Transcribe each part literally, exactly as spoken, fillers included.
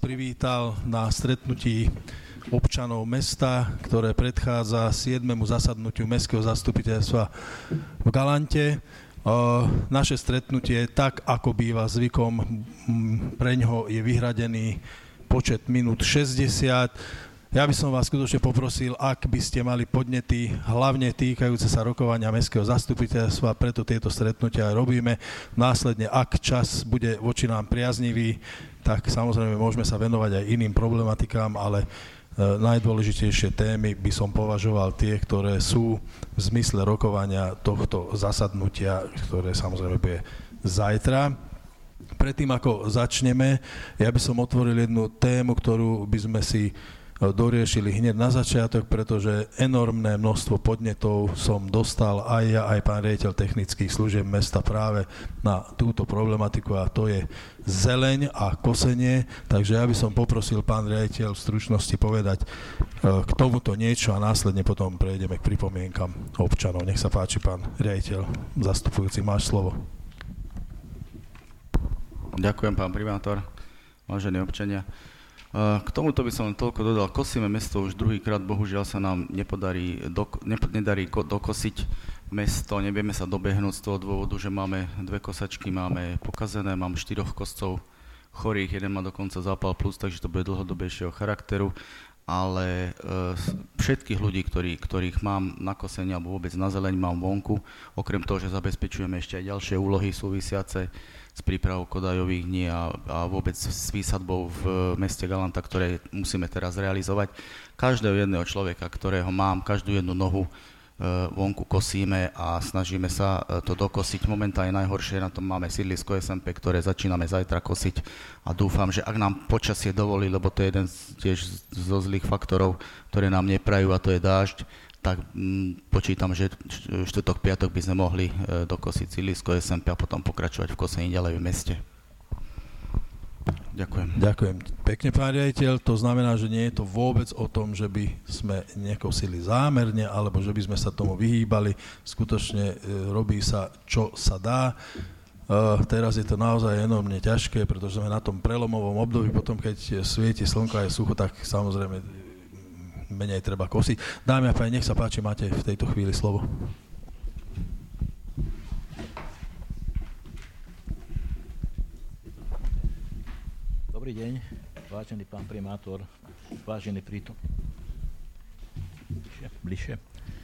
privítal na stretnutí občanov mesta, ktoré predchádza siedmemu zasadnutiu mestského zastupiteľstva v Galante. Naše stretnutie, tak ako býva zvykom, preňho je vyhradený počet minút šesťdesiat. Ja by som vás skutočne poprosil, ak by ste mali podnety, hlavne týkajúce sa rokovania mestského zastupiteľstva, preto tieto stretnutia aj robíme. Následne, ak čas bude voči nám priaznivý, tak samozrejme môžeme sa venovať aj iným problematikám, ale najdôležitejšie témy by som považoval tie, ktoré sú v zmysle rokovania tohto zasadnutia, ktoré samozrejme bude zajtra. Predtým, ako začneme, ja by som otvoril jednu tému, ktorú by sme si doriešili hneď na začiatok, pretože enormné množstvo podnetov som dostal aj ja, aj pán riaditeľ technických služieb mesta práve na túto problematiku, a to je zeleň a kosenie. Takže ja by som poprosil pán riaditeľ v stručnosti povedať k tomuto niečo a následne potom prejdeme k pripomienkam občanov. Nech sa páči, pán riaditeľ zastupujúci, máš slovo. Ďakujem, pán primátor, vážení občania. K tomuto by som toľko dodal. Kosíme mesto už druhýkrát, bohužiaľ sa nám nepodarí, do, nedarí dokosiť mesto, nevieme sa dobehnúť z toho dôvodu, že máme dve kosačky, máme pokazené, mám štyroch koscov chorých, jeden má dokonca zápal plus, takže to bude dlhodobejšieho charakteru, ale e, všetkých ľudí, ktorí, ktorých mám na kosenie alebo vôbec na zeleň, mám vonku, okrem toho, že zabezpečujeme ešte aj ďalšie úlohy súvisiace s prípravou kodajových dní a, a vôbec s výsadbou v meste Galanta, ktoré musíme teraz realizovať. Každého jedného človeka, ktorého mám, každú jednu nohu e, vonku kosíme a snažíme sa e, to dokosiť. Momentálne najhoršie na tom máme sídlisko es em pé, ktoré začíname zajtra kosiť a dúfam, že ak nám počasie dovolí, lebo to je jeden z, tiež zo zlých faktorov, ktoré nám neprajú, a to je dážď, tak m, počítam, že štvrtok, piatok by sme mohli e, dokosiť sídlisko es em pé a potom pokračovať v kosení ďalej v meste. Ďakujem. Ďakujem pekne, pán riaditeľ. To znamená, že nie je to vôbec o tom, že by sme nekosili zámerne, alebo že by sme sa tomu vyhýbali. Skutočne e, robí sa, čo sa dá. E, teraz je to naozaj enormne ťažké, pretože sme na tom prelomovom období. Potom, keď svieti slnko a je sucho, tak samozrejme menej treba kosiť. Dámy a páni, nech sa páči, máte v tejto chvíli slovo. Dobrý deň, vážený pán primátor, vážený prítom. Bližšie, bližšie.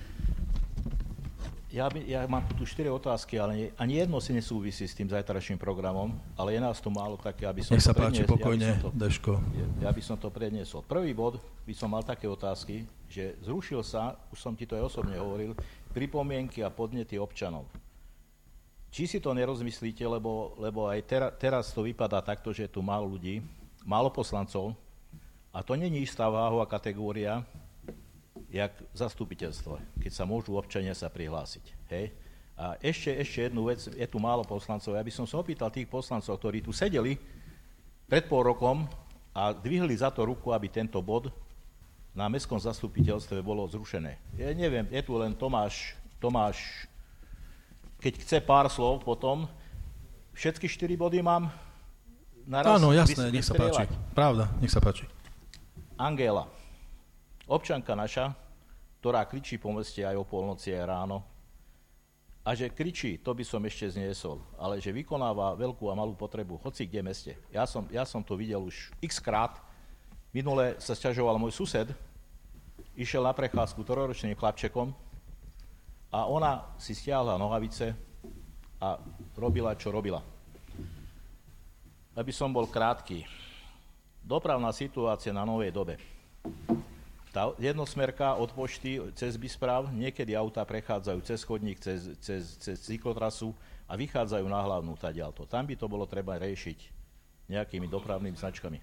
Ja, by, ja mám tu štyri otázky, ale ani jedno si nesúvisí s tým zajtrajším programom, ale je nás tu málo, tak ja by som Nech to sa páči, predniesol. pokojne, ja Deško. Ja by som to predniesol. Prvý bod by som mal také otázky, že zrušil sa, už som ti to aj osobne hovoril, pripomienky a podnety občanov. Či si to nerozmyslíte, lebo, lebo aj tera, teraz to vypadá takto, že je tu málo ľudí, málo poslancov, a to není istá váhová kategória, jak zastupiteľstvo, keď sa môžu občania sa prihlásiť. Hej? A ešte, ešte jednu vec, je tu málo poslancov. Ja by som sa opýtal tých poslancov, ktorí tu sedeli pred pol rokom a dvihli za to ruku, aby tento bod na mestskom zastupiteľstve bolo zrušené. Ja neviem, je tu len Tomáš, Tomáš, keď chce pár slov potom, všetky štyri body mám naraz. Áno, jasné, nech sa páči. Pravda, nech sa páči. Angela. Občanka naša, ktorá kričí po meste aj o polnoci, aj ráno, a že kričí, to by som ešte zniesol, ale že vykonáva veľkú a malú potrebu, hoci kde meste. Ja som, ja som to videl už x krát. Minule sa sťažoval môj sused, išiel na prechádzku trojročným chlapčekom a ona si stiahla nohavice a robila, čo robila. Aby som bol krátky. Dopravná situácia na Novej Dobe. Tá jednosmerka od pošty cez Bispráv, niekedy autá prechádzajú cez chodník, cez, cez, cez cyklotrasu a vychádzajú na hlavnú tadiaľto. Tam by to bolo treba riešiť nejakými dopravnými značkami.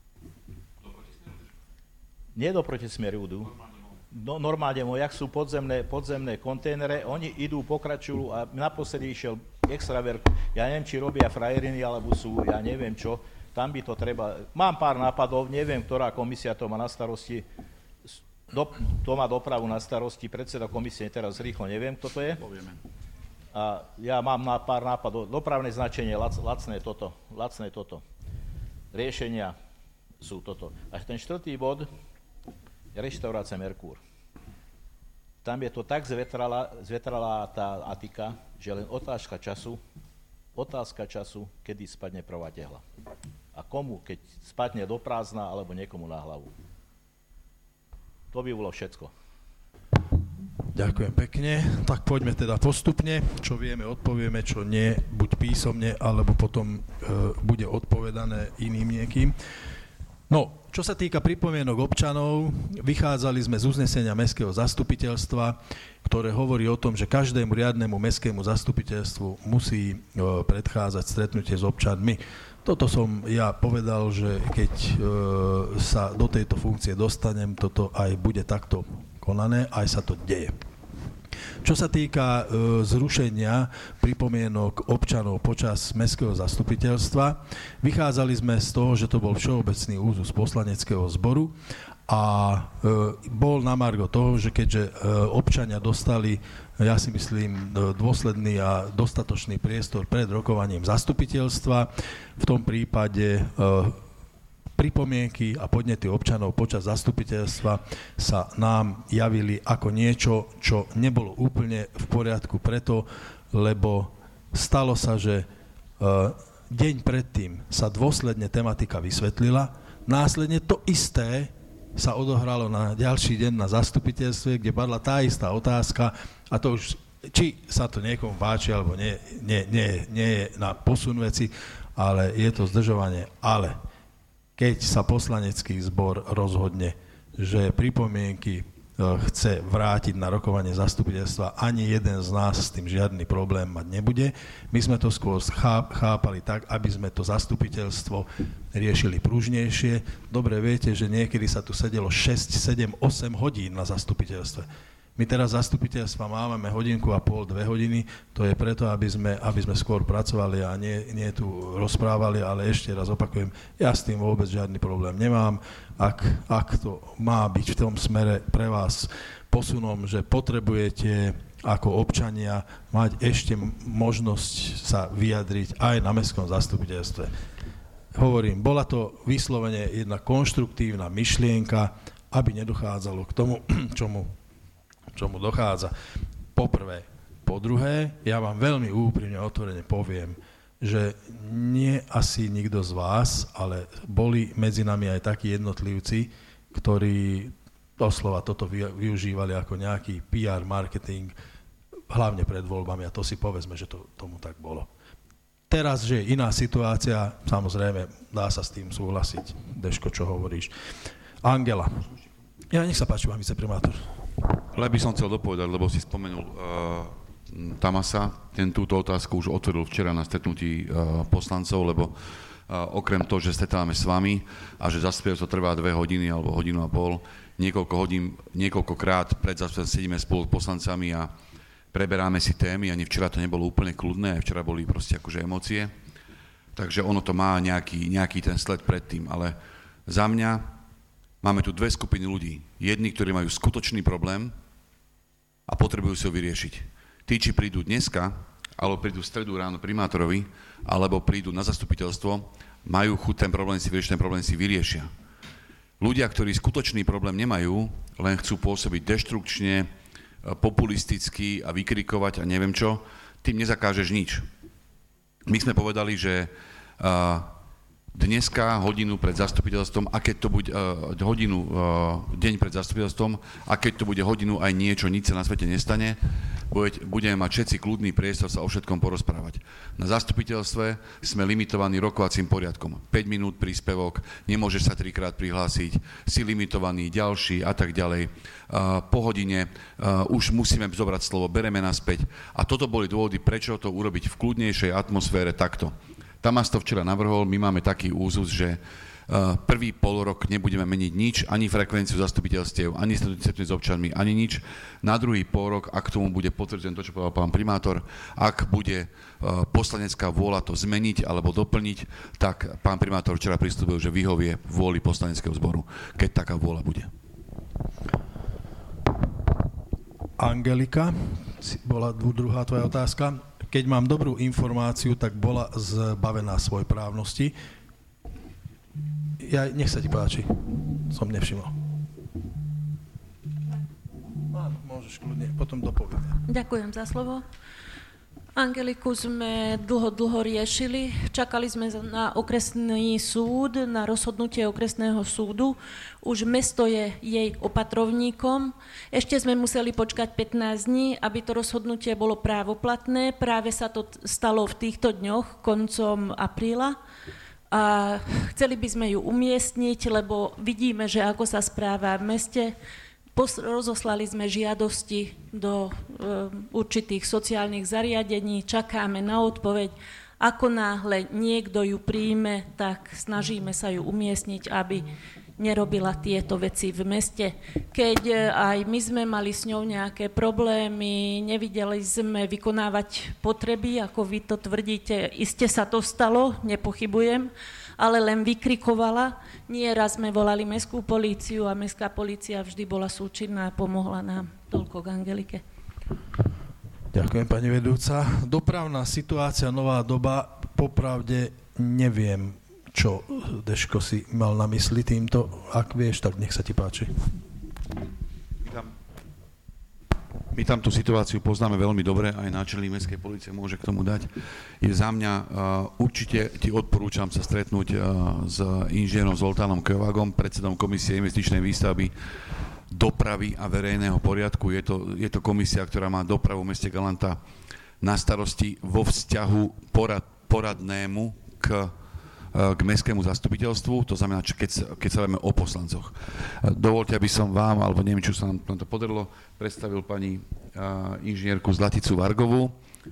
Nie do protismeru idú. No, normálne, jak sú podzemné, podzemné kontajnere, oni idú, pokračujú a naposledy išiel extraverk. Ja neviem, či robia frajeriny, alebo sú, ja neviem čo. Tam by to treba... Mám pár nápadov, neviem, ktorá komisia to má na starosti. Do, to má dopravu na starosti, predseda komisie teraz rýchlo neviem, kto to je. Povieme. A ja mám na pár nápadov, dopravné značenie, lac, lacné toto, lacné toto. Riešenia. sú toto. A ten štvrtý bod, reštaurácia Merkúr. Tam je to tak zvetralá, zvetralá tá atika, že len otázka času, otázka času, kedy spadne prvá tehla. A komu, keď spadne do prázdna, alebo niekomu na hlavu. To by bolo všetko. Ďakujem pekne. Tak poďme teda postupne. Čo vieme, odpovieme, čo nie, buď písomne, alebo potom e, bude odpovedané iným niekým. No, čo sa týka pripomienok občanov, vychádzali sme z uznesenia Mestského zastupiteľstva, ktoré hovorí o tom, že každému riadnemu mestskému zastupiteľstvu musí e, predchádzať stretnutie s občanmi. Toto som ja povedal, že keď e, sa do tejto funkcie dostanem, toto aj bude takto konané, aj sa to deje. Čo sa týka e, zrušenia pripomienok občanov počas Mestského zastupiteľstva, vychádzali sme z toho, že to bol všeobecný úzus poslaneckého zboru a e, bol na margo toho, že keďže e, občania dostali, ja si myslím, dôsledný a dostatočný priestor pred rokovaním zastupiteľstva, v tom prípade e, pripomienky a podnety občanov počas zastupiteľstva sa nám javili ako niečo, čo nebolo úplne v poriadku preto, lebo stalo sa, že uh, deň predtým sa dôsledne tematika vysvetlila, následne to isté sa odohralo na ďalší deň na zastupiteľstve, kde padla tá istá otázka a to už, či sa to niekomu páči, alebo nie, nie, nie, nie je na posun veci, ale je to zdržovanie, ale keď sa poslanecký zbor rozhodne, že pripomienky chce vrátiť na rokovanie zastupiteľstva, ani jeden z nás s tým žiadny problém mať nebude. My sme to skôr chápali tak, aby sme to zastupiteľstvo riešili pružnejšie. Dobre viete, že niekedy sa tu sedelo šesť, sedem, osem hodín na zastupiteľstve. My teraz zastupiteľstva máme hodinku a pol, dve hodiny, to je preto, aby sme, aby sme skôr pracovali a nie, nie tu rozprávali, ale ešte raz opakujem, ja s tým vôbec žiadny problém nemám. Ak, ak to má byť v tom smere pre vás posunom, že potrebujete ako občania mať ešte možnosť sa vyjadriť aj na mestskom zastupiteľstve. Hovorím, bola to vyslovene jedna konštruktívna myšlienka, aby nedochádzalo k tomu, čomu čomu dochádza. Po prvé. Po druhé, ja vám veľmi úprimne otvorene poviem, že nie asi nikto z vás, ale boli medzi nami aj takí jednotlivci, ktorí doslova toto využívali ako nejaký pé er marketing, hlavne pred voľbami, a to si povedzme, že to tomu tak bolo. Teraz, že je iná situácia, samozrejme, dá sa s tým súhlasiť. Deško, čo hovoríš? Angela. Ja, nech sa páči, pán viceprimátor. Ale by som chcel dopovedať, lebo si spomenul uh, Tamasa, ten túto otázku už otvoril včera na stretnutí uh, poslancov, lebo uh, okrem toho, že stretávame s vami a že zastupiteľstvo trvá dve hodiny alebo hodinu a pol, niekoľko hodín, niekoľkokrát pred zastupiteľstvom sedíme spolu s poslancami a preberáme si témy, ani včera to nebolo úplne kľudné, včera boli proste akože emócie, takže ono to má nejaký, nejaký ten sled predtým, ale za mňa máme tu dve skupiny ľudí. Jedni, ktorí majú skutočný problém a potrebujú si ho vyriešiť. Tí, či prídu dneska, alebo prídu v stredu ráno primátorovi, alebo prídu na zastupiteľstvo, majú chuť ten problém si vyriešiť, ten problém si vyriešia. Ľudia, ktorí skutočný problém nemajú, len chcú pôsobiť deštrukčne, populisticky a vykrikovať a neviem čo, tým nezakážeš nič. My sme povedali, že uh, dneska hodinu pred zastupiteľstvom, a keď to bude uh, hodinu, uh, deň pred zastupiteľstvom, a keď to bude hodinu aj niečo, nič sa na svete nestane, bude, budeme mať všetci kľudný priestor sa o všetkom porozprávať. Na zastupiteľstve sme limitovaní rokovacím poriadkom. päť minút príspevok, nemôžeš sa trikrát prihlásiť, si limitovaný, ďalší a tak ďalej. Uh, po hodine uh, už musíme zobrať slovo, bereme naspäť. A toto boli dôvody, prečo to urobiť v kľudnejšej atmosfére takto. Tamas to včera navrhol, my máme taký úzus, že uh, prvý polrok nebudeme meniť nič, ani frekvenciu zastupiteľstiev, ani stretnutie s občanmi, ani nič. Na druhý polrok, ak tomu bude potvrdené to, čo povedal pán primátor, ak bude uh, poslanecká vôľa to zmeniť alebo doplniť, tak pán primátor včera pristúpil, že vyhovie vôli poslaneckého zboru, keď taká vôľa bude. Angelika, bola druhá tvoja otázka. Keď mám dobrú informáciu, tak bola zbavená svojprávnosti. Ja, nech sa ti páči. Som nevšimol. Áno, môžeš kľudne, potom dopovedať. Ďakujem za slovo. Angeliku sme dlho, dlho riešili. Čakali sme na okresný súd, na rozhodnutie okresného súdu. Už mesto je jej opatrovníkom. Ešte sme museli počkať pätnásť dní, aby to rozhodnutie bolo právoplatné. Práve sa to stalo v týchto dňoch, koncom apríla. A chceli by sme ju umiestniť, lebo vidíme, že ako sa správa v meste. Rozoslali sme žiadosti do e, určitých sociálnych zariadení, čakáme na odpoveď. Ako náhle niekto ju príjme, tak snažíme sa ju umiestniť, aby nerobila tieto veci v meste. Keď e, aj my sme mali s ňou nejaké problémy, nevideli sme vykonávať potreby, ako vy to tvrdíte, iste sa to stalo, nepochybujem, ale len vykrikovala. Nie raz sme volali mestskú políciu a mestská polícia vždy bola súčinná a pomohla nám. Toľko k Angelike. Ďakujem, pani vedúca. Dopravná situácia, nová doba, popravde neviem, čo Deško si mal na mysli týmto. Ak vieš, tak nech sa ti páči. My tam tú situáciu poznáme veľmi dobre, aj náčelník mestskej polície môže k tomu dať. Je za mňa, uh, určite ti odporúčam sa stretnúť uh, s inžinierom Zoltánom Kövagom, predsedom komisie investičnej výstavby, dopravy a verejného poriadku. Je to, je to komisia, ktorá má dopravu v meste Galanta na starosti vo vzťahu porad, poradnému k k mestskému zastupiteľstvu, to znamená, keď, keď sa vieme o poslancoch. Dovolte, aby som vám, alebo neviem, čo sa nám to podarilo, predstavil pani uh, inžinierku Zlaticu Vargovú, uh,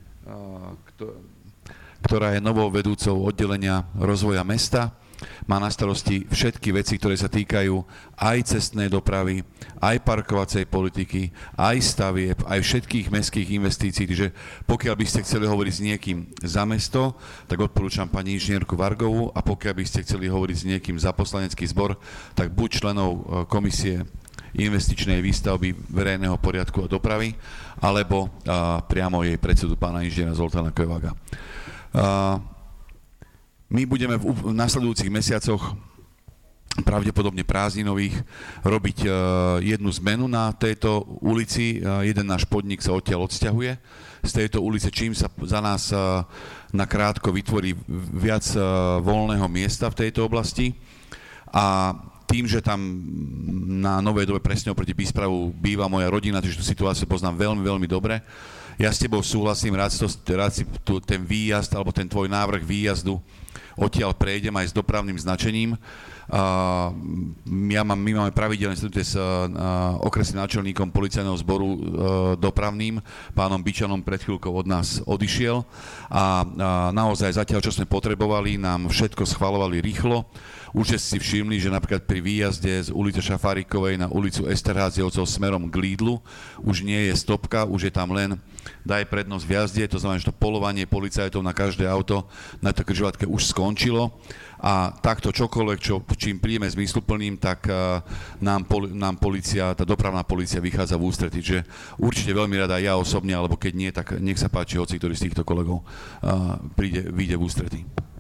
ktorá je novou vedúcou oddelenia rozvoja mesta. Má na starosti všetky veci, ktoré sa týkajú aj cestnej dopravy, aj parkovacej politiky, aj stavieb, aj všetkých mestských investícií. Takže pokiaľ by ste chceli hovoriť s niekým za mesto, tak odporúčam pani inžinierku Vargovú, a pokiaľ by ste chceli hovoriť s niekým za poslanecký zbor, tak buď členov komisie investičnej výstavby verejného poriadku a dopravy, alebo a, priamo jej predsedu pána inžiniera Zoltána Kövaga. A, My budeme v nasledujúcich mesiacoch, pravdepodobne prázdninových, robiť uh, jednu zmenu na tejto ulici. Uh, jeden náš podnik sa odtiaľ odsťahuje z tejto ulice, čím sa za nás uh, nakrátko vytvorí viac uh, voľného miesta v tejto oblasti. A tým, že tam na Novej Dobe presne oproti Bíspravu býva moja rodina, takže tú situáciu poznám veľmi, veľmi dobre. Ja s tebou súhlasím, rád si, to, rád si tu, ten výjazd, alebo ten tvoj návrh výjazdu odtiaľ prejdem aj s dopravným značením. Uh, ja mám, my máme pravidelné stretnutie s uh, okresným náčelníkom policajného zboru uh, dopravným, pánom Bičanom, pred chvíľkou od nás odišiel a uh, naozaj zatiaľ, čo sme potrebovali, nám všetko schvaľovali rýchlo. Už ste si všimli, že napríklad pri výjazde z ulice Šafárikovej na ulicu Esterháziovcov smerom k Lidlu už nie je stopka, už je tam len daj prednosť v jazde, to znamená, že to poľovanie policajtov na každé auto na to križovatke už skončilo a takto čokoľvek, čo, čím príjeme zmysluplným, tak uh, nám, pol, nám policia, tá dopravná polícia vychádza v ústretí, že určite veľmi rada ja osobne, alebo keď nie, tak nech sa páči hoci, ktorý z týchto kolegov uh, príde, vyjde v ústretí.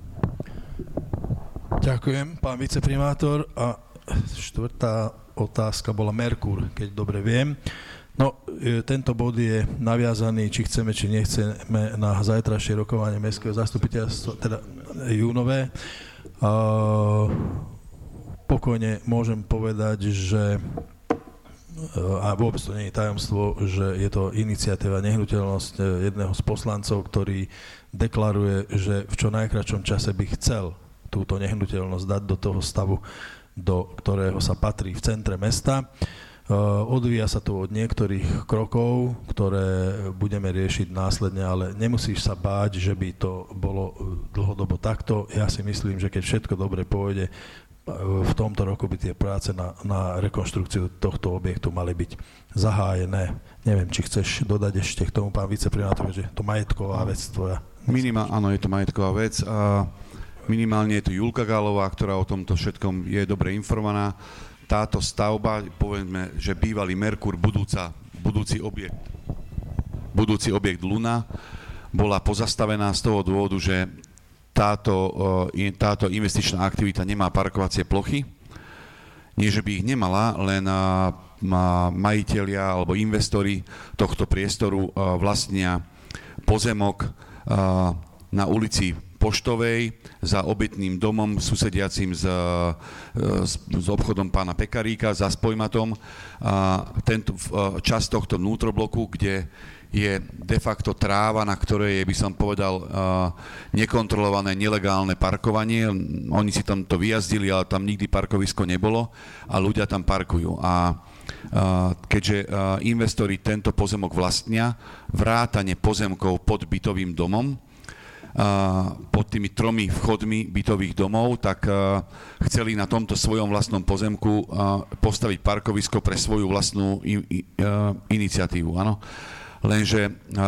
Ďakujem, pán viceprimátor. A štvrtá otázka bola Merkur, keď dobre viem. No, tento bod je naviazaný, či chceme, či nechceme, na zajtrajšie rokovanie mestského zastupiteľstva, teda júnové. Uh, pokojne môžem povedať, že a vôbec to nie je tajomstvo, že je to iniciatíva nehnuteľnosť jedného z poslancov, ktorý deklaruje, že v čo najkratšom čase by chcel túto nehnuteľnosť dať do toho stavu, do ktorého sa patrí v centre mesta. Odvíja sa to od niektorých krokov, ktoré budeme riešiť následne, ale nemusíš sa báť, že by to bolo dlhodobo takto. Ja si myslím, že keď všetko dobre pôjde, v tomto roku by tie práce na, na rekonštrukciu tohto objektu mali byť zahájené. Neviem, či chceš dodať ešte k tomu, pán viceprimátor, že to majetková vec tvoja. Minima, áno, je to majetková vec. A minimálne je tu Julka Gálová, ktorá o tomto všetkom je dobre informovaná. Táto stavba, povedzme, že bývalý Merkur, budúca, budúci objekt, budúci objekt Luna, bola pozastavená z toho dôvodu, že táto, táto investičná aktivita nemá parkovacie plochy. Nie, že by ich nemala, len majitelia alebo investori tohto priestoru vlastnia pozemok na ulici Poštovej za obytným domom susediacim s, s, s obchodom pána Pekaríka, za Spojmatom. Tento, časť tohto vnútrobloku, kde je de facto tráva, na ktorej je, by som povedal, nekontrolované nelegálne parkovanie. Oni si tam to vyjazdili, ale tam nikdy parkovisko nebolo a ľudia tam parkujú. A keďže investori tento pozemok vlastnia, vrátane pozemkov pod bytovým domom, pod tými tromi vchodmi bytových domov, tak chceli na tomto svojom vlastnom pozemku postaviť parkovisko pre svoju vlastnú iniciatívu. Áno. Lenže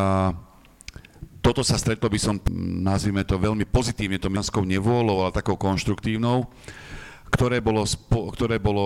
toto sa stretlo, by som, nazvime to veľmi pozitívne, to mianskou nevôľou, ale takou konštruktívnou, ktoré bolo, ktoré bolo,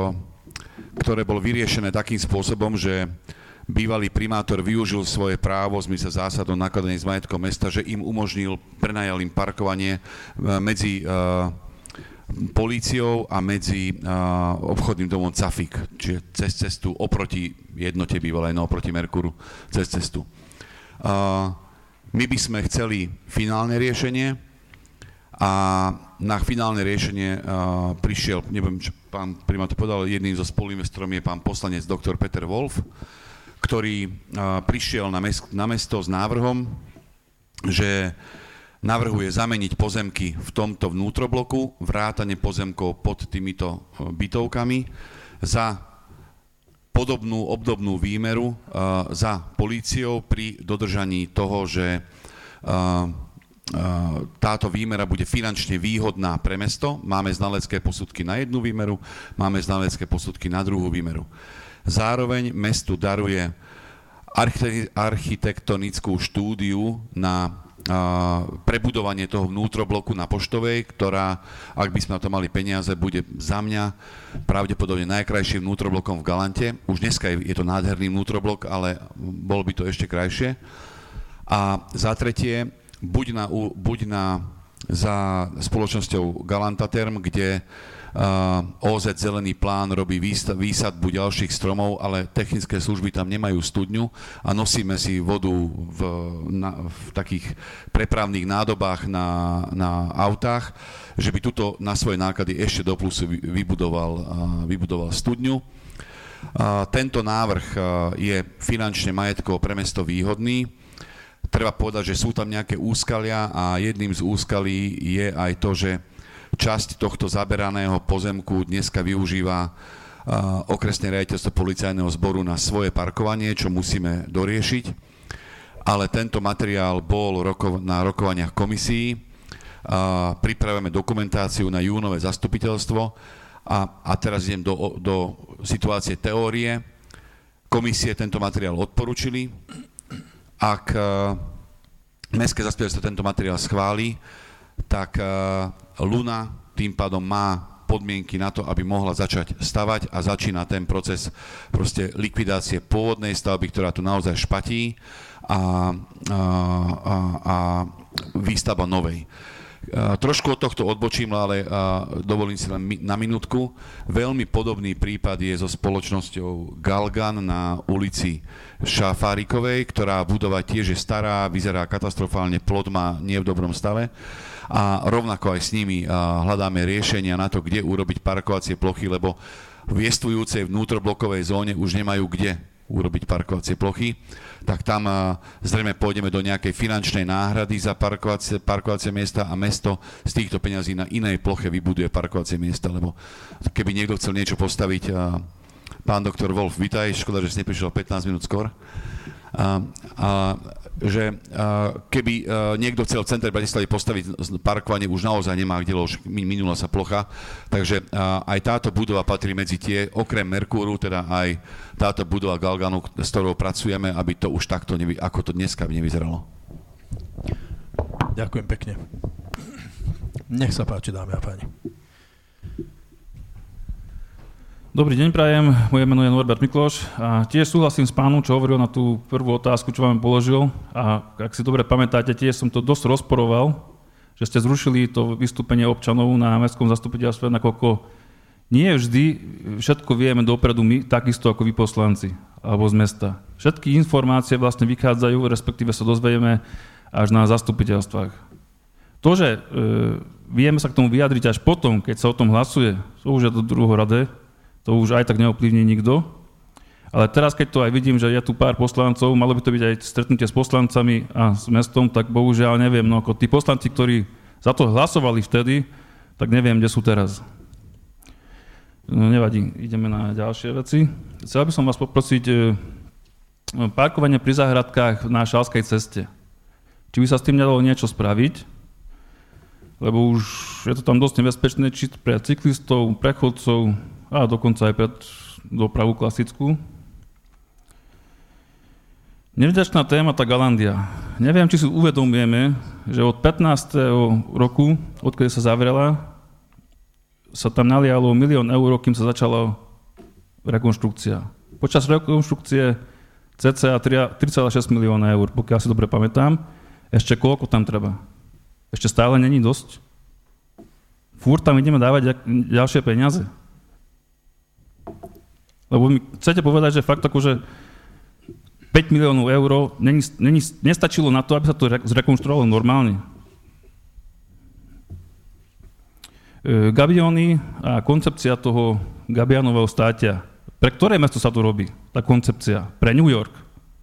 ktoré bolo vyriešené takým spôsobom, že bývalý primátor využil svoje právo v zmysle zásadou nakladania s majetkom mesta, že im umožnil, prenajal im parkovanie medzi uh, políciou a medzi uh, obchodným domom Cafik, čiže cez cestu oproti jednote bývalej, no oproti Merkuru, cez cestu. Uh, my by sme chceli finálne riešenie a na finálne riešenie uh, prišiel, neviem, čo pán primátor povedal, jedným zo spoluinvestorom je pán poslanec doktor Peter Wolf, ktorý prišiel na, mes- na mesto s návrhom, že navrhuje zameniť pozemky v tomto vnútrobloku, vrátane pozemkov pod týmito bytovkami za podobnú, obdobnú výmeru uh, za políciou pri dodržaní toho, že uh, uh, táto výmera bude finančne výhodná pre mesto. Máme znalecké posudky na jednu výmeru, máme znalecké posudky na druhú výmeru. Zároveň mestu daruje architektonickú štúdiu na a, prebudovanie toho vnútrobloku na Poštovej, ktorá, ak by sme na to mali peniaze, bude za mňa pravdepodobne najkrajším vnútroblokom v Galante. Už dneska je, je to nádherný vnútroblok, ale bol by to ešte krajšie. A za tretie, buď na, buď na za spoločnosťou Galantaterm, kde Uh, ó zet Zelený plán robí výsadbu ďalších stromov, ale technické služby tam nemajú studňu a nosíme si vodu v, na, v takých prepravných nádobách na, na autách, že by tuto na svoje náklady ešte do plusu vybudoval, uh, vybudoval studňu. Uh, tento návrh uh, je finančne majetkovo pre mesto výhodný. Treba povedať, že sú tam nejaké úskalia a jedným z úskalí je aj to, že časť tohto zaberaného pozemku dneska využíva uh, okresné riaditeľstvo policajného zboru na svoje parkovanie, čo musíme doriešiť. Ale tento materiál bol roko- na rokovaniach komisií. Uh, pripravujeme dokumentáciu na júnové zastupiteľstvo a, a teraz idem do, do situácie teórie. Komisie tento materiál odporučili. Ak uh, mestské zastupiteľstvo tento materiál schváli, tak uh, Luna tým pádom má podmienky na to, aby mohla začať stavať a začína ten proces proste likvidácie pôvodnej stavby, ktorá tu naozaj špatí a, a, a, a výstavba novej. A trošku od tohto odbočím, ale a, dovolím si len mi, na minútku. Veľmi podobný prípad je so spoločnosťou Galgan na ulici Šafárikovej, ktorá budova tiež je stará, vyzerá katastrofálne, plot má nie v dobrom stave. A rovnako aj s nimi hľadáme riešenia na to, kde urobiť parkovacie plochy, lebo v jestvujúcej vnútroblokovej zóne už nemajú kde urobiť parkovacie plochy, tak tam zrejme pôjdeme do nejakej finančnej náhrady za parkovacie, parkovacie miesta a mesto z týchto peňazí na inej ploche vybuduje parkovacie miesta, lebo keby niekto chcel niečo postaviť, pán doktor Wolf, vitaj, škoda, že si neprišiel pätnásť minút skôr. A, a, že a, keby a, niekto chcel v centre Bratislavy postaviť parkovanie, už naozaj nemá kde, už minula sa plocha, takže a, aj táto budova patrí medzi tie, okrem Merkúru, teda aj táto budova Galganu, s ktorou pracujeme, aby to už takto, nevy, ako to dneska by nevyzeralo. Ďakujem pekne. Nech sa páči, dámy a páni. Dobrý deň, prajem. Moje meno je Norbert Mikloš a tiež súhlasím s pánom, čo hovoril na tú prvú otázku, čo vám položil. A ak si dobre pamätáte, tiež som to dosť rozporoval, že ste zrušili to vystúpenie občanov na mestskom zastupiteľstve, nakoľko nie vždy všetko vieme dopredu my, takisto ako vy poslanci, alebo z mesta. Všetky informácie vlastne vychádzajú, respektíve sa dozvieme až na zastupiteľstvách. To, že e, vieme sa k tomu vyjadriť až potom, keď sa o tom hlasuje, to už je to druhoradé, to už aj tak neovplyvní nikto. Ale teraz, keď to aj vidím, že je tu pár poslancov, malo by to byť aj stretnutie s poslancami a s mestom, tak bohužiaľ neviem, no ako tí poslanci, ktorí za to hlasovali vtedy, tak neviem, kde sú teraz. No nevadí, ideme na ďalšie veci. Chcel by som vás poprosiť e, parkovanie pri záhradkách na Šalskej ceste. Či by sa s tým nedalo niečo spraviť, lebo už je to tam dosť nebezpečné, či pre cyklistov, prechodcov a dokonca aj pre dopravu klasickú. Nevďačná téma tá Galandia. Neviem, či si uvedomujeme, že od pätnásteho roku, odkedy sa zavrela, sa tam nalialo milión eur, kým sa začala rekonštrukcia. Počas rekonštrukcie cca tri celé šesť milióna eur, pokiaľ si dobre pamätám. Ešte koľko tam treba? Ešte stále není dosť? Fúr tam ideme dávať ďalšie peniaze? Lebo mi chcete povedať, že fakt akože päť miliónov eur není, není, nestačilo na to, aby sa to zrekonštruovalo normálne. E, Gabiony a koncepcia toho Gabianového státia. Pre ktoré mesto sa to robí, tá koncepcia? Pre New York.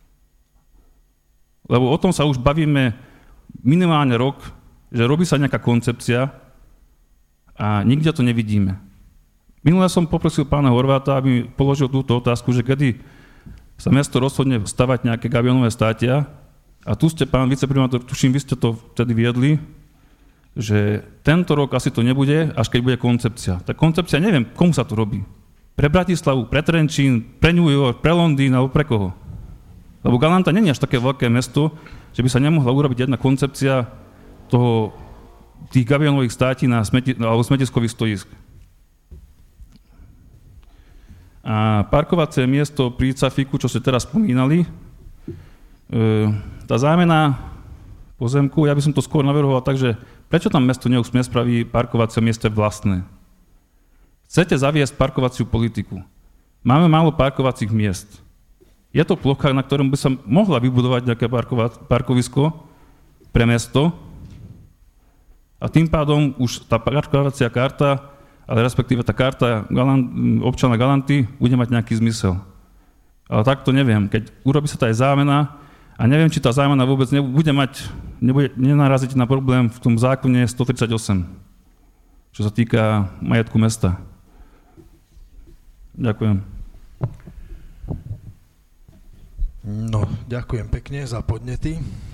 Lebo o tom sa už bavíme minimálne rok, že robí sa nejaká koncepcia a nikde to nevidíme. Minule som poprosil pána Horváta, aby mi položil túto otázku, že kedy sa mesto rozhodne stavať nejaké Gabianové státia a tu ste, pán viceprimátor, tuším, vy ste to vtedy viedli, že tento rok asi to nebude, až keď bude koncepcia. Tá koncepcia, neviem, komu sa to robí. Pre Bratislavu, pre Trenčín, pre New York, pre Londýn alebo pre koho. Lebo Galanta nie je až také veľké mesto, že by sa nemohla urobiť jedna koncepcia toho, tých Gabianových státí na smeti, alebo smetiskových stojísk. A parkovacie miesto pri Cafiku, čo ste teraz spomínali, e, tá zámena pozemku, ja by som to skôr navrhoval tak, že prečo tam mesto nespraví parkovacie miesto vlastné? Chcete zaviesť parkovaciu politiku. Máme málo parkovacích miest. Je to plocha, na ktorom by sa mohla vybudovať nejaké parkovisko pre mesto a tým pádom už tá parkovacia karta, ale respektíve tá karta Galant, občana Galanty bude mať nejaký zmysel. Ale tak to neviem. Keď urobí sa tá aj zámena a neviem, či tá zámena vôbec nebude mať, nebude nenaraziť na problém v tom zákone stotridsaťosem, čo sa týka majetku mesta. Ďakujem. No, ďakujem pekne za podnety.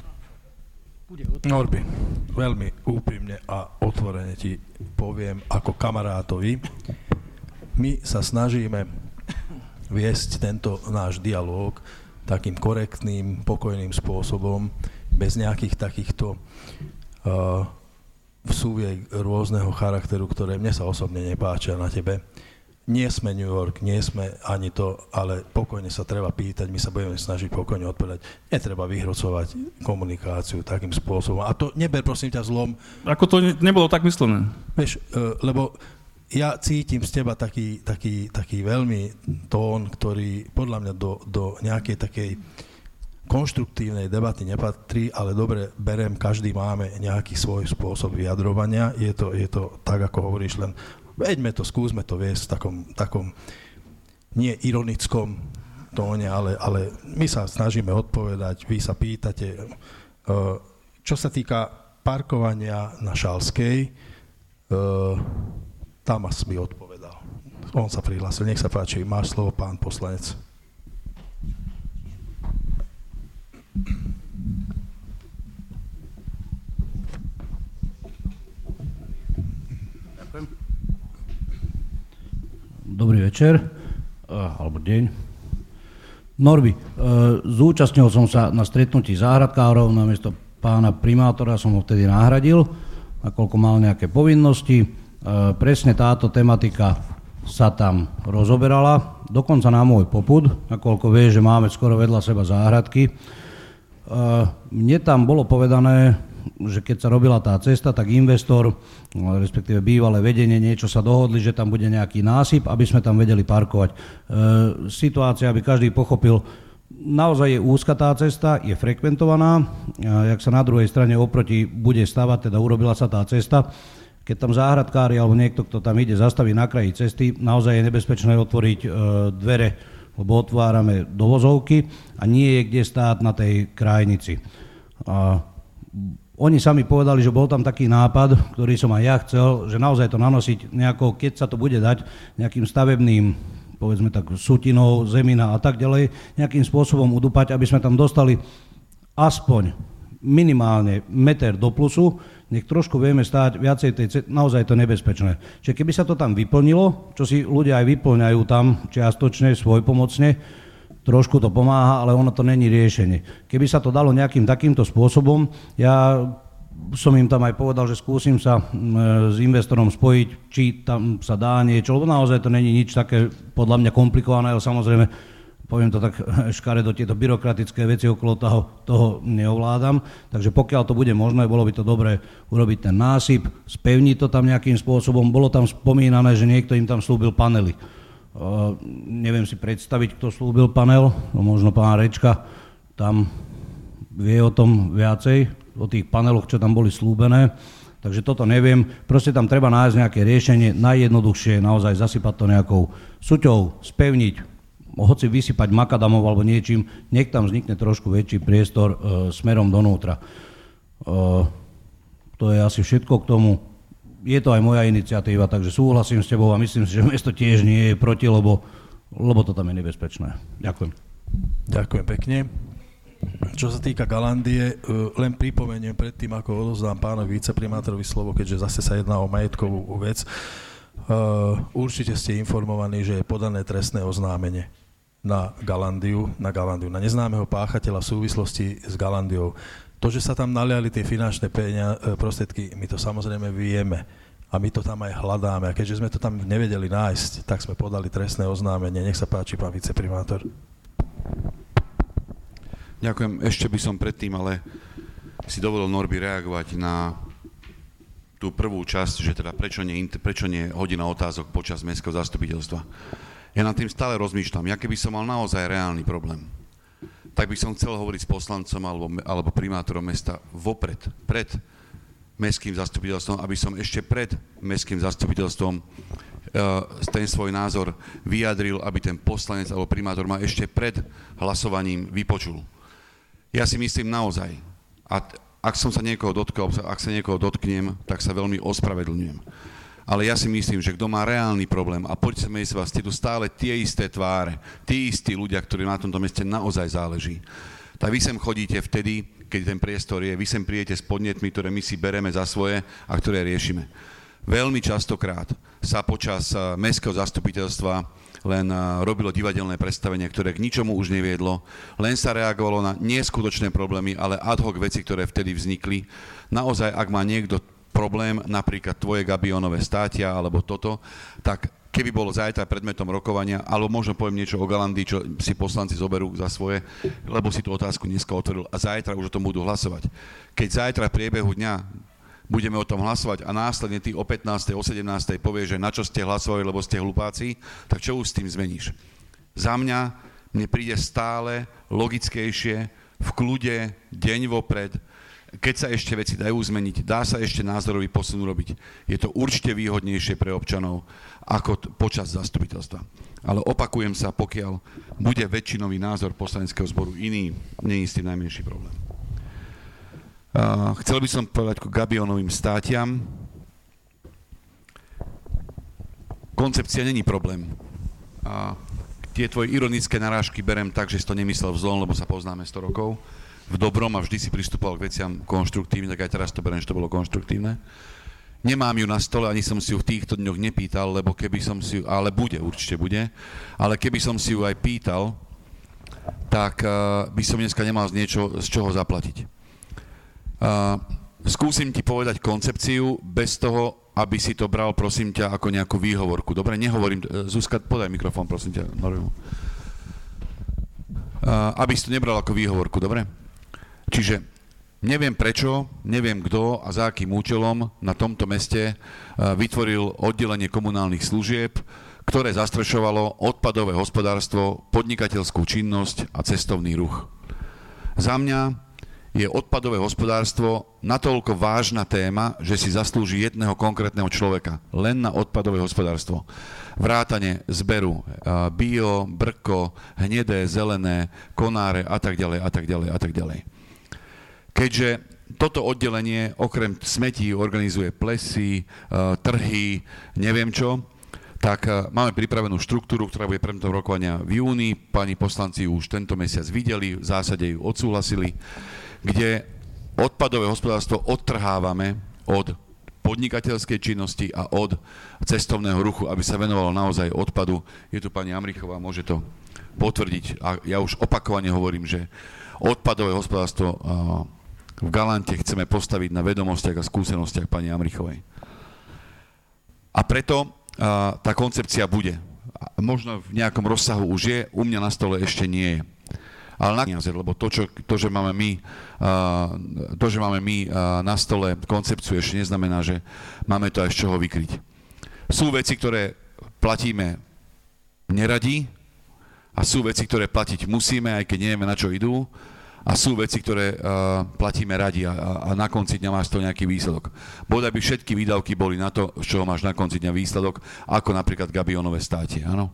Norby, veľmi úprimne a otvorene ti poviem ako kamarátovi, my sa snažíme viesť tento náš dialóg takým korektným, pokojným spôsobom, bez nejakých takýchto uh, vsúviek rôzneho charakteru, ktoré mne sa osobne nepáčia na tebe. Nie sme New York, nie sme ani to, ale pokojne sa treba pýtať, my sa budeme snažiť pokojne odpovedať. Netreba vyhrocovať komunikáciu takým spôsobom. A to neber, prosím ťa, zlom. Ako to ne, nebolo tak myslené? Vieš, uh, lebo ja cítim z teba taký, taký, taký veľmi tón, ktorý podľa mňa do, do nejakej takej konštruktívnej debaty nepatrí, ale dobre, berem, každý máme nejaký svoj spôsob vyjadrovania. Je to, je to tak, ako hovoríš, len veďme to, skúsme to viesť v takom, takom nie ironickom tóne, ale, ale my sa snažíme odpovedať, vy sa pýtate. Čo sa týka parkovania na Šalskej, Tamas by odpovedal. On sa prihlásil. Nech sa páči, máš slovo, pán poslanec. Ďakujem. Dobrý večer, alebo deň. Norby, zúčastnil som sa na stretnutí záhradkárov, namiesto pána primátora som ho vtedy nahradil, nakoľko mal nejaké povinnosti. Presne táto tematika sa tam rozoberala, dokonca na môj popud, nakoľko vie, že máme skoro vedľa seba záhradky. Mne tam bolo povedané, že keď sa robila tá cesta, tak investor, respektíve bývalé vedenie, niečo sa dohodli, že tam bude nejaký násyp, aby sme tam vedeli parkovať. E, situácia, aby každý pochopil, naozaj je úzka tá cesta, je frekventovaná, jak sa na druhej strane oproti bude stavať, teda urobila sa tá cesta. Keď tam záhradkári alebo niekto, kto tam ide, zastaví na kraji cesty, naozaj je nebezpečné otvoriť e, dvere, lebo otvárame do vozovky a nie je kde stáť na tej krajnici. A oni sami povedali, že bol tam taký nápad, ktorý som aj ja chcel, že naozaj to nanosiť nejako, keď sa to bude dať nejakým stavebným, povedzme tak, sutinou, zemina a tak ďalej, nejakým spôsobom udupať, aby sme tam dostali aspoň minimálne meter do plusu, nech trošku vieme stáť viacej tej, naozaj to nebezpečné. Čiže keby sa to tam vyplnilo, čo si ľudia aj vyplňajú tam čiastočne, svojpomocne, trošku to pomáha, ale ono to není riešenie. Keby sa to dalo nejakým takýmto spôsobom, ja som im tam aj povedal, že skúsim sa s investorom spojiť, či tam sa dá niečo, lebo naozaj to není nič také podľa mňa komplikované, ale samozrejme, poviem to tak škaredo, tieto byrokratické veci okolo toho, toho neovládam, takže pokiaľ to bude možné, bolo by to dobré urobiť ten násyp, spevniť to tam nejakým spôsobom, bolo tam spomínané, že niekto im tam slúbil panely. Uh, neviem si predstaviť, kto slúbil panel, no možno pán Rečka tam vie o tom viacej, o tých paneloch, čo tam boli slúbené. Takže toto neviem. Proste tam treba nájsť nejaké riešenie. Najjednoduchšie je naozaj zasypať to nejakou suťou, spevniť, hoci vysypať makadamov alebo niečím, nech tam vznikne trošku väčší priestor e, smerom donútra. E, to je asi všetko k tomu. Je to aj moja iniciatíva, takže súhlasím s tebou a myslím si, že mesto tiež nie je proti, lebo, lebo to tam je nebezpečné. Ďakujem. Ďakujem pekne. Čo sa týka Galandie, len pripomeniem predtým, ako odozdám pánovi viceprimátorovi slovo, keďže zase sa jedná o majetkovú vec. Určite ste informovaní, že je podané trestné oznámenie na Galandiu, na Galandiu, na neznámeho páchateľa v súvislosti s Galandiou. To, že sa tam naliali tie finančné penia, prostriedky, my to samozrejme vieme a my to tam aj hľadáme. A keďže sme to tam nevedeli nájsť, tak sme podali trestné oznámenie. Nech sa páči, pán viceprimátor. Ďakujem. Ešte by som predtým, ale si dovolil, Norby, reagovať na tú prvú časť, že teda prečo nie, prečo nie hodina otázok počas mestského zastupiteľstva. Ja nad tým stále rozmýšľam. Ja keby som mal naozaj reálny problém, tak by som chcel hovoriť s poslancom alebo, alebo primátorom mesta vopred, pred mestským zastupiteľstvom, aby som ešte pred mestským zastupiteľstvom ten svoj názor vyjadril, aby ten poslanec alebo primátor ma ešte pred hlasovaním vypočul. Ja si myslím naozaj, a ak som sa niekoho dotkol, ak sa niekoho dotknem, tak sa veľmi ospravedlňujem. Ale ja si myslím, že kto má reálny problém, a poďme sa vás, ste tu stále tie isté tváre, tí istí ľudia, ktorí na tomto meste naozaj záleží, tak vy sem chodíte vtedy, keď ten priestor je, vy sem príjete s podnetmi, ktoré my si bereme za svoje a ktoré riešime. Veľmi častokrát sa počas mestského zastupiteľstva len robilo divadelné predstavenie, ktoré k ničomu už neviedlo, len sa reagovalo na neskutočné problémy, ale ad hoc veci, ktoré vtedy vznikli. Naozaj, ak má niekto problém, napríklad tvoje Gabionové státia alebo toto, tak keby bolo zajtra predmetom rokovania, alebo možno poviem niečo o Galandii, čo si poslanci zoberú za svoje, lebo si tú otázku dneska otvoril a zajtra už o tom budú hlasovať. Keď zajtra v priebehu dňa budeme o tom hlasovať a následne ty o pätnástej, o sedemnástej povieš, že na čo ste hlasovali, lebo ste hlupáci, tak čo už s tým zmeníš? Za mňa mne príde stále logickejšie, v kľude, deň vopred, keď sa ešte veci dajú zmeniť, dá sa ešte názorový posun urobiť. Je to určite výhodnejšie pre občanov ako t- počas zastupiteľstva. Ale opakujem sa, pokiaľ bude väčšinový názor poslaneckého zboru iný, nie je s tým najmenší problém. Uh, chcel by som povedať ku Gabionovým státiam. Koncepcia není problém. Uh, tie tvoje ironické narážky berem tak, že si to nemyslel v zlom, lebo sa poznáme sto rokov. V dobrom a vždy si pristupoval k veciam konštruktívne, tak aj teraz to berem, že to bolo konštruktívne. Nemám ju na stole, ani som si ju v týchto dňoch nepýtal, lebo keby som si ju, ale bude, určite bude, ale keby som si ju aj pýtal, tak uh, by som dneska nemal z niečo, z čoho zaplatiť. Uh, skúsim ti povedať koncepciu bez toho, aby si to bral, prosím ťa, ako nejakú výhovorku. Dobre, nehovorím, Zuzka, podaj mikrofón, prosím ťa, Norvimu. Uh, aby si to nebral ako výhovorku, dobre? Čiže Neviem prečo, neviem kto a za akým účelom na tomto meste vytvoril oddelenie komunálnych služieb, ktoré zastrešovalo odpadové hospodárstvo, podnikateľskú činnosť a cestovný ruch. Za mňa je odpadové hospodárstvo natoľko vážna téma, že si zaslúži jedného konkrétneho človeka. Len na odpadové hospodárstvo. Vrátane zberu bio, brko, hnedé, zelené, konáre a tak ďalej a tak ďalej a tak ďalej. Keďže toto oddelenie okrem smetí organizuje plesy, trhy, neviem čo, tak máme pripravenú štruktúru, ktorá bude predmetom rokovania v júni. Pani poslanci už tento mesiac videli, v zásade ju odsúhlasili, kde odpadové hospodárstvo odtrhávame od podnikateľskej činnosti a od cestovného ruchu, aby sa venovalo naozaj odpadu. Je tu pani Amrichová, môže to potvrdiť. A ja už opakovane hovorím, že odpadové hospodárstvo v Galante chceme postaviť na vedomostiach a skúsenostiach pani Amrichovej. A preto a, tá koncepcia bude. A možno v nejakom rozsahu už je, u mňa na stole ešte nie je. Ale na peniaze, lebo to, čo, to, že máme my, a, to, že máme my na stole koncepciu, ešte neznamená, že máme to aj z čoho vykryť. Sú veci, ktoré platíme neradi a sú veci, ktoré platiť musíme, aj keď nevieme, na čo idú. A sú veci, ktoré uh, platíme radi a, a na konci dňa máš to nejaký výsledok. Bodaj by všetky výdavky boli na to, z čoho máš na konci dňa výsledok, ako napríklad Gabionové státie, áno?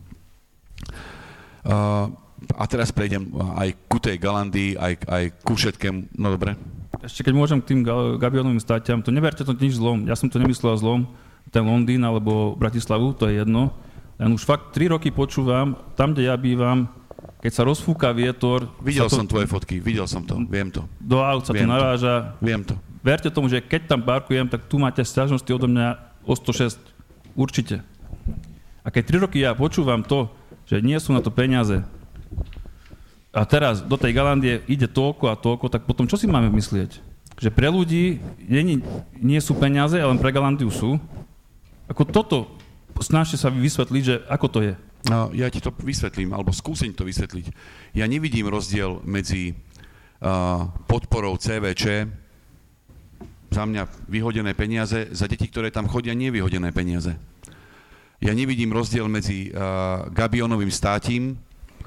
Uh, a teraz prejdem aj ku tej Galandii, aj, aj ku všetkému, no dobre? Ešte keď môžem k tým Gabionovým státiam, to neberte to nič zlom, ja som to nemyslel zlom, ten Londýn alebo Bratislavu, to je jedno, len už fakt tri roky počúvam, tam, kde ja bývam, keď sa rozfúka vietor... Videl to, som tvoje fotky, videl som to, viem to. Do aut sa to naráža. Viem to. Verte tomu, že keď tam parkujem, tak tu máte sťažnosti odo mňa o sto šesť. Určite. A keď tri roky ja počúvam to, že nie sú na to peniaze a teraz do tej Galandie ide toľko a toľko, tak potom čo si máme myslieť? Že pre ľudí nie, nie sú peniaze, ale pre Galandiu sú. Ako toto, snažte sa vysvetliť, že ako to je. No, ja ti to vysvetlím, alebo skúsim to vysvetliť. Ja nevidím rozdiel medzi uh, podporou cé vé čé, za mňa vyhodené peniaze, za deti, ktoré tam chodia, nevyhodené peniaze. Ja nevidím rozdiel medzi uh, Gabionovým státím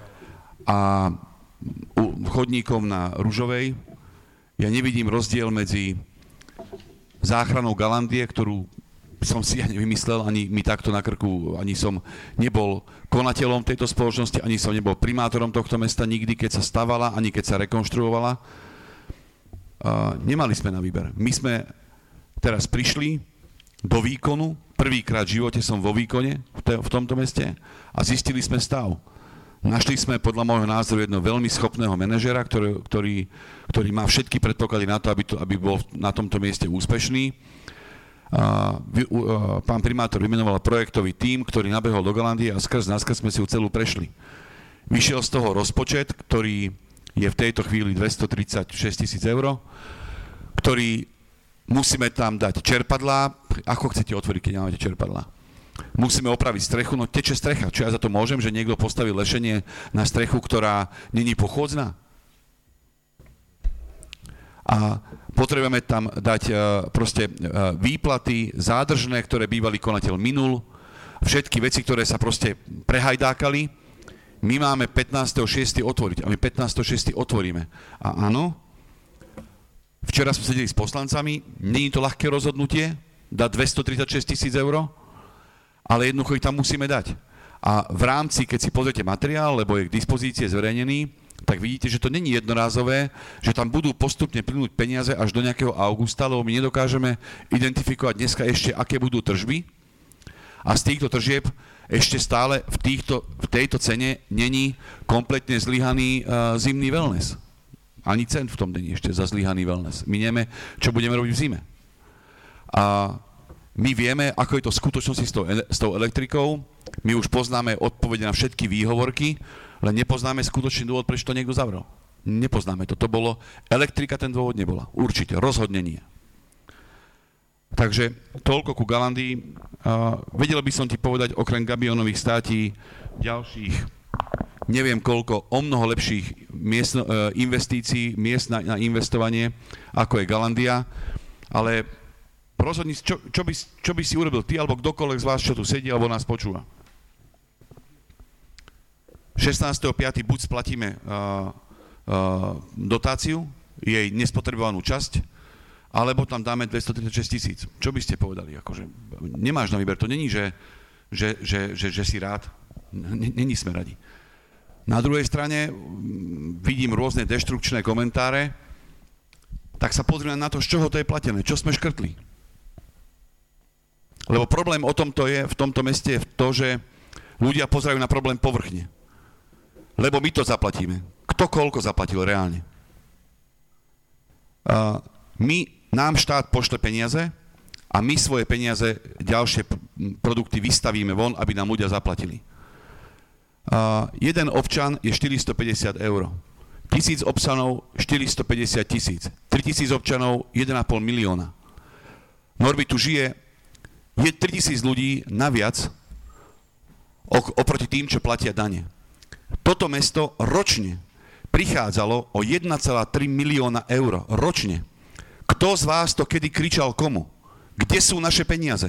a uh, chodníkom na Ružovej. Ja nevidím rozdiel medzi záchranou Galandie, ktorú som si ja nevymyslel, ani mi takto na krku, ani som nebol konateľom tejto spoločnosti, ani som nebol primátorom tohto mesta nikdy, keď sa stavala, ani keď sa rekonštruovala. Uh, nemali sme na výber. My sme teraz prišli do výkonu, prvýkrát v živote som vo výkone v, te, v tomto meste a zistili sme stav. Našli sme podľa môjho názoru jedného veľmi schopného manažera, ktorý, ktorý, ktorý má všetky predpoklady na to, aby, to, aby bol na tomto mieste úspešný. Uh, uh, pán primátor vymenoval projektový tím, ktorý nabehol do Galandie a skrz naskrz sme si ju celú prešli. Vyšiel z toho rozpočet, ktorý je v tejto chvíli dvestotridsaťšesť tisíc eur, ktorý musíme tam dať čerpadlá. Ako chcete otvoriť, keď nemáte čerpadlá? Musíme opraviť strechu, no teče strecha. Čo ja za to môžem, že niekto postaví lešenie na strechu, ktorá není pochôdzna? A potrebujeme tam dať uh, proste uh, výplaty zádržné, ktoré bývalý konateľ minul, všetky veci, ktoré sa proste prehajdákali. My máme pätnásteho šiesteho otvoriť a my pätnásteho šiesteho otvoríme. A áno, včera sme sedeli s poslancami, nie je to ľahké rozhodnutie, dať dvestotridsaťšesť tisíc eur, ale jednoducho ich tam musíme dať. A v rámci, keď si pozriete materiál, lebo je k dispozícii zverejnený, tak vidíte, že to není jednorázové, že tam budú postupne plynúť peniaze až do nejakého augusta, lebo my nedokážeme identifikovať dneska ešte, aké budú tržby. A z týchto tržieb ešte stále v, týchto, v tejto cene není kompletne zlyhaný uh, zimný wellness. Ani cent v tom není ešte za zlyhaný wellness. My nevieme, čo budeme robiť v zime. A my vieme, ako je to v skutočnosti s tou, s tou elektrikou. My už poznáme odpovede na všetky výhovorky, len nepoznáme skutočný dôvod, prečo to niekto zavrel. Nepoznáme to. To bolo, elektrika ten dôvod nebola. Určite, rozhodne nie. Takže toľko ku Galandii. Uh, vedel by som ti povedať, okrem Gabionových státí, ďalších neviem koľko, o mnoho lepších miest, investícií, miest na, na investovanie, ako je Galandia, ale rozhodni, čo, čo, by, čo by si urobil ty, alebo kdokoľvek z vás, čo tu sedí, alebo nás počúva. šestnásteho piateho buď splatíme uh, uh, dotáciu, jej nespotrebovanú časť, alebo tam dáme dvestotridsaťšesť tisíc. Čo by ste povedali? Akože, nemáš na výber, to není, že, že, že, že, že si rád. Není sme radi. Na druhej strane vidím rôzne deštrukčné komentáre, tak sa pozrieme na to, z čoho to je platené, čo sme škrtli. Lebo problém o tomto je, v tomto meste je to, že ľudia pozerajú na problém povrchne. Lebo my to zaplatíme. Kto koľko zaplatil reálne? Uh, my, nám štát pošle peniaze a my svoje peniaze, ďalšie produkty vystavíme von, aby nám ľudia zaplatili. Uh, jeden občan je štyristopäťdesiat eur. Tisíc občanov štyristopäťdesiat tisíc. tritisíc občanov jeden a pol milióna. Norby, tu žije je tritisíc ľudí naviac oproti tým, čo platia dane. Toto mesto ročne prichádzalo o jeden celá tri milióna eur. Ročne. Kto z vás to kedy kričal komu? Kde sú naše peniaze?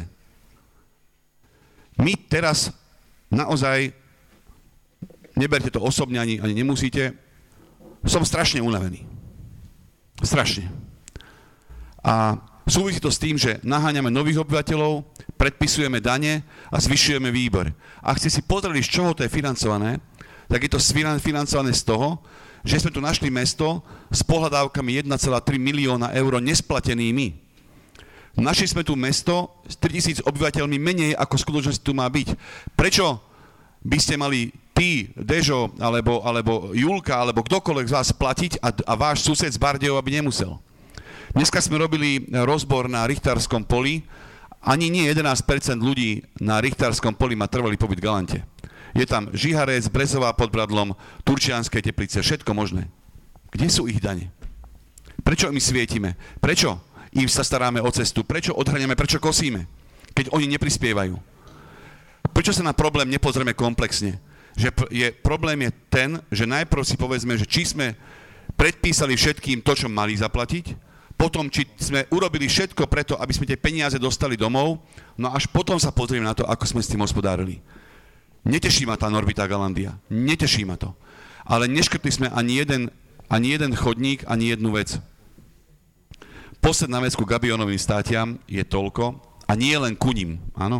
My teraz naozaj, neberte to osobne, ani, ani nemusíte, som strašne unavený. Strašne. A súvisí to s tým, že naháňame nových obyvateľov, predpisujeme dane a zvyšujeme výber. Ak ste si pozreli, z čoho to je financované, tak je to financované z toho, že sme tu našli mesto s pohľadávkami jeden celá tri milióna eur nesplatenými. Našli sme tu mesto s tritisíc obyvateľmi menej, ako v skutočnosti tu má byť. Prečo by ste mali ty, Dežo, alebo, alebo Julka, alebo kdokoľvek z vás platiť a, a váš sused z Bardejova by nemusel? Dneska sme robili rozbor na Richtárskom poli. Ani nie jedenásť percent ľudí na Richtárskom poli má trvalý pobyt v Galante. Je tam Žiharec, Brezová pod Bradlom, Turčianske Teplice, všetko možné. Kde sú ich dane? Prečo my svietime? Prečo im sa staráme o cestu? Prečo odhraňame? Prečo kosíme? Keď oni neprispievajú? Prečo sa na problém nepozrieme komplexne? Že je, problém je ten, že najprv si povedzme, že či sme predpísali všetkým to, čo mali zaplatiť, potom, či sme urobili všetko preto, aby sme tie peniaze dostali domov, no až potom sa pozrieme na to, ako sme s tým hospodárili. Neteší ma tá Norbita Galandia. Neteší ma to. Ale neškrtli sme ani jeden, ani jeden chodník, ani jednu vec. Posledná vec ku Gabionovým státiam je toľko, a nie len ku nim, áno.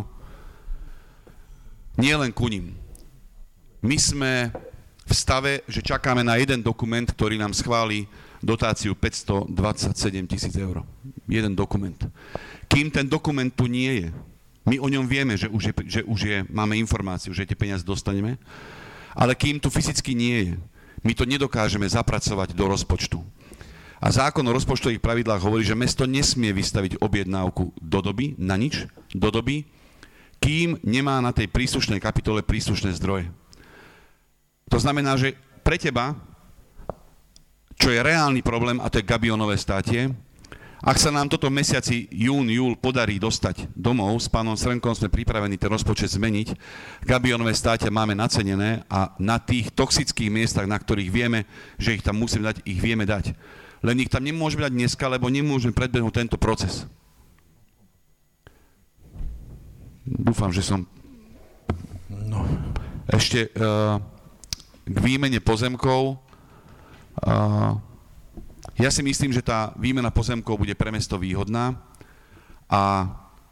Nie len ku nim. My sme v stave, že čakáme na jeden dokument, ktorý nám schváli dotáciu päťstodvadsaťsedem tisíc eur. Jeden dokument. Kým ten dokument tu nie je, my o ňom vieme, že už, je, že už je, máme informáciu, že tie peniaze dostaneme, ale kým tu fyzicky nie je, my to nedokážeme zapracovať do rozpočtu. A zákon o rozpočtových pravidlách hovorí, že mesto nesmie vystaviť objednávku do doby, na nič, do doby, kým nemá na tej príslušnej kapitole príslušné zdroje. To znamená, že pre teba, čo je reálny problém, a to je Gabionové státie, ak sa nám toto v mesiaci jún, júl podarí dostať domov, s pánom Srnkom sme pripravení ten rozpočet zmeniť, Gabionové státia máme nacenené a na tých toxických miestach, na ktorých vieme, že ich tam musíme dať, ich vieme dať. Len ich tam nemôžeme dať dneska, lebo nemôžeme predbehnúť tento proces. Dúfam, že som... No. Ešte uh, k výmene pozemkov. Uh, ja si myslím, že tá výmena pozemkov bude pre mesto výhodná a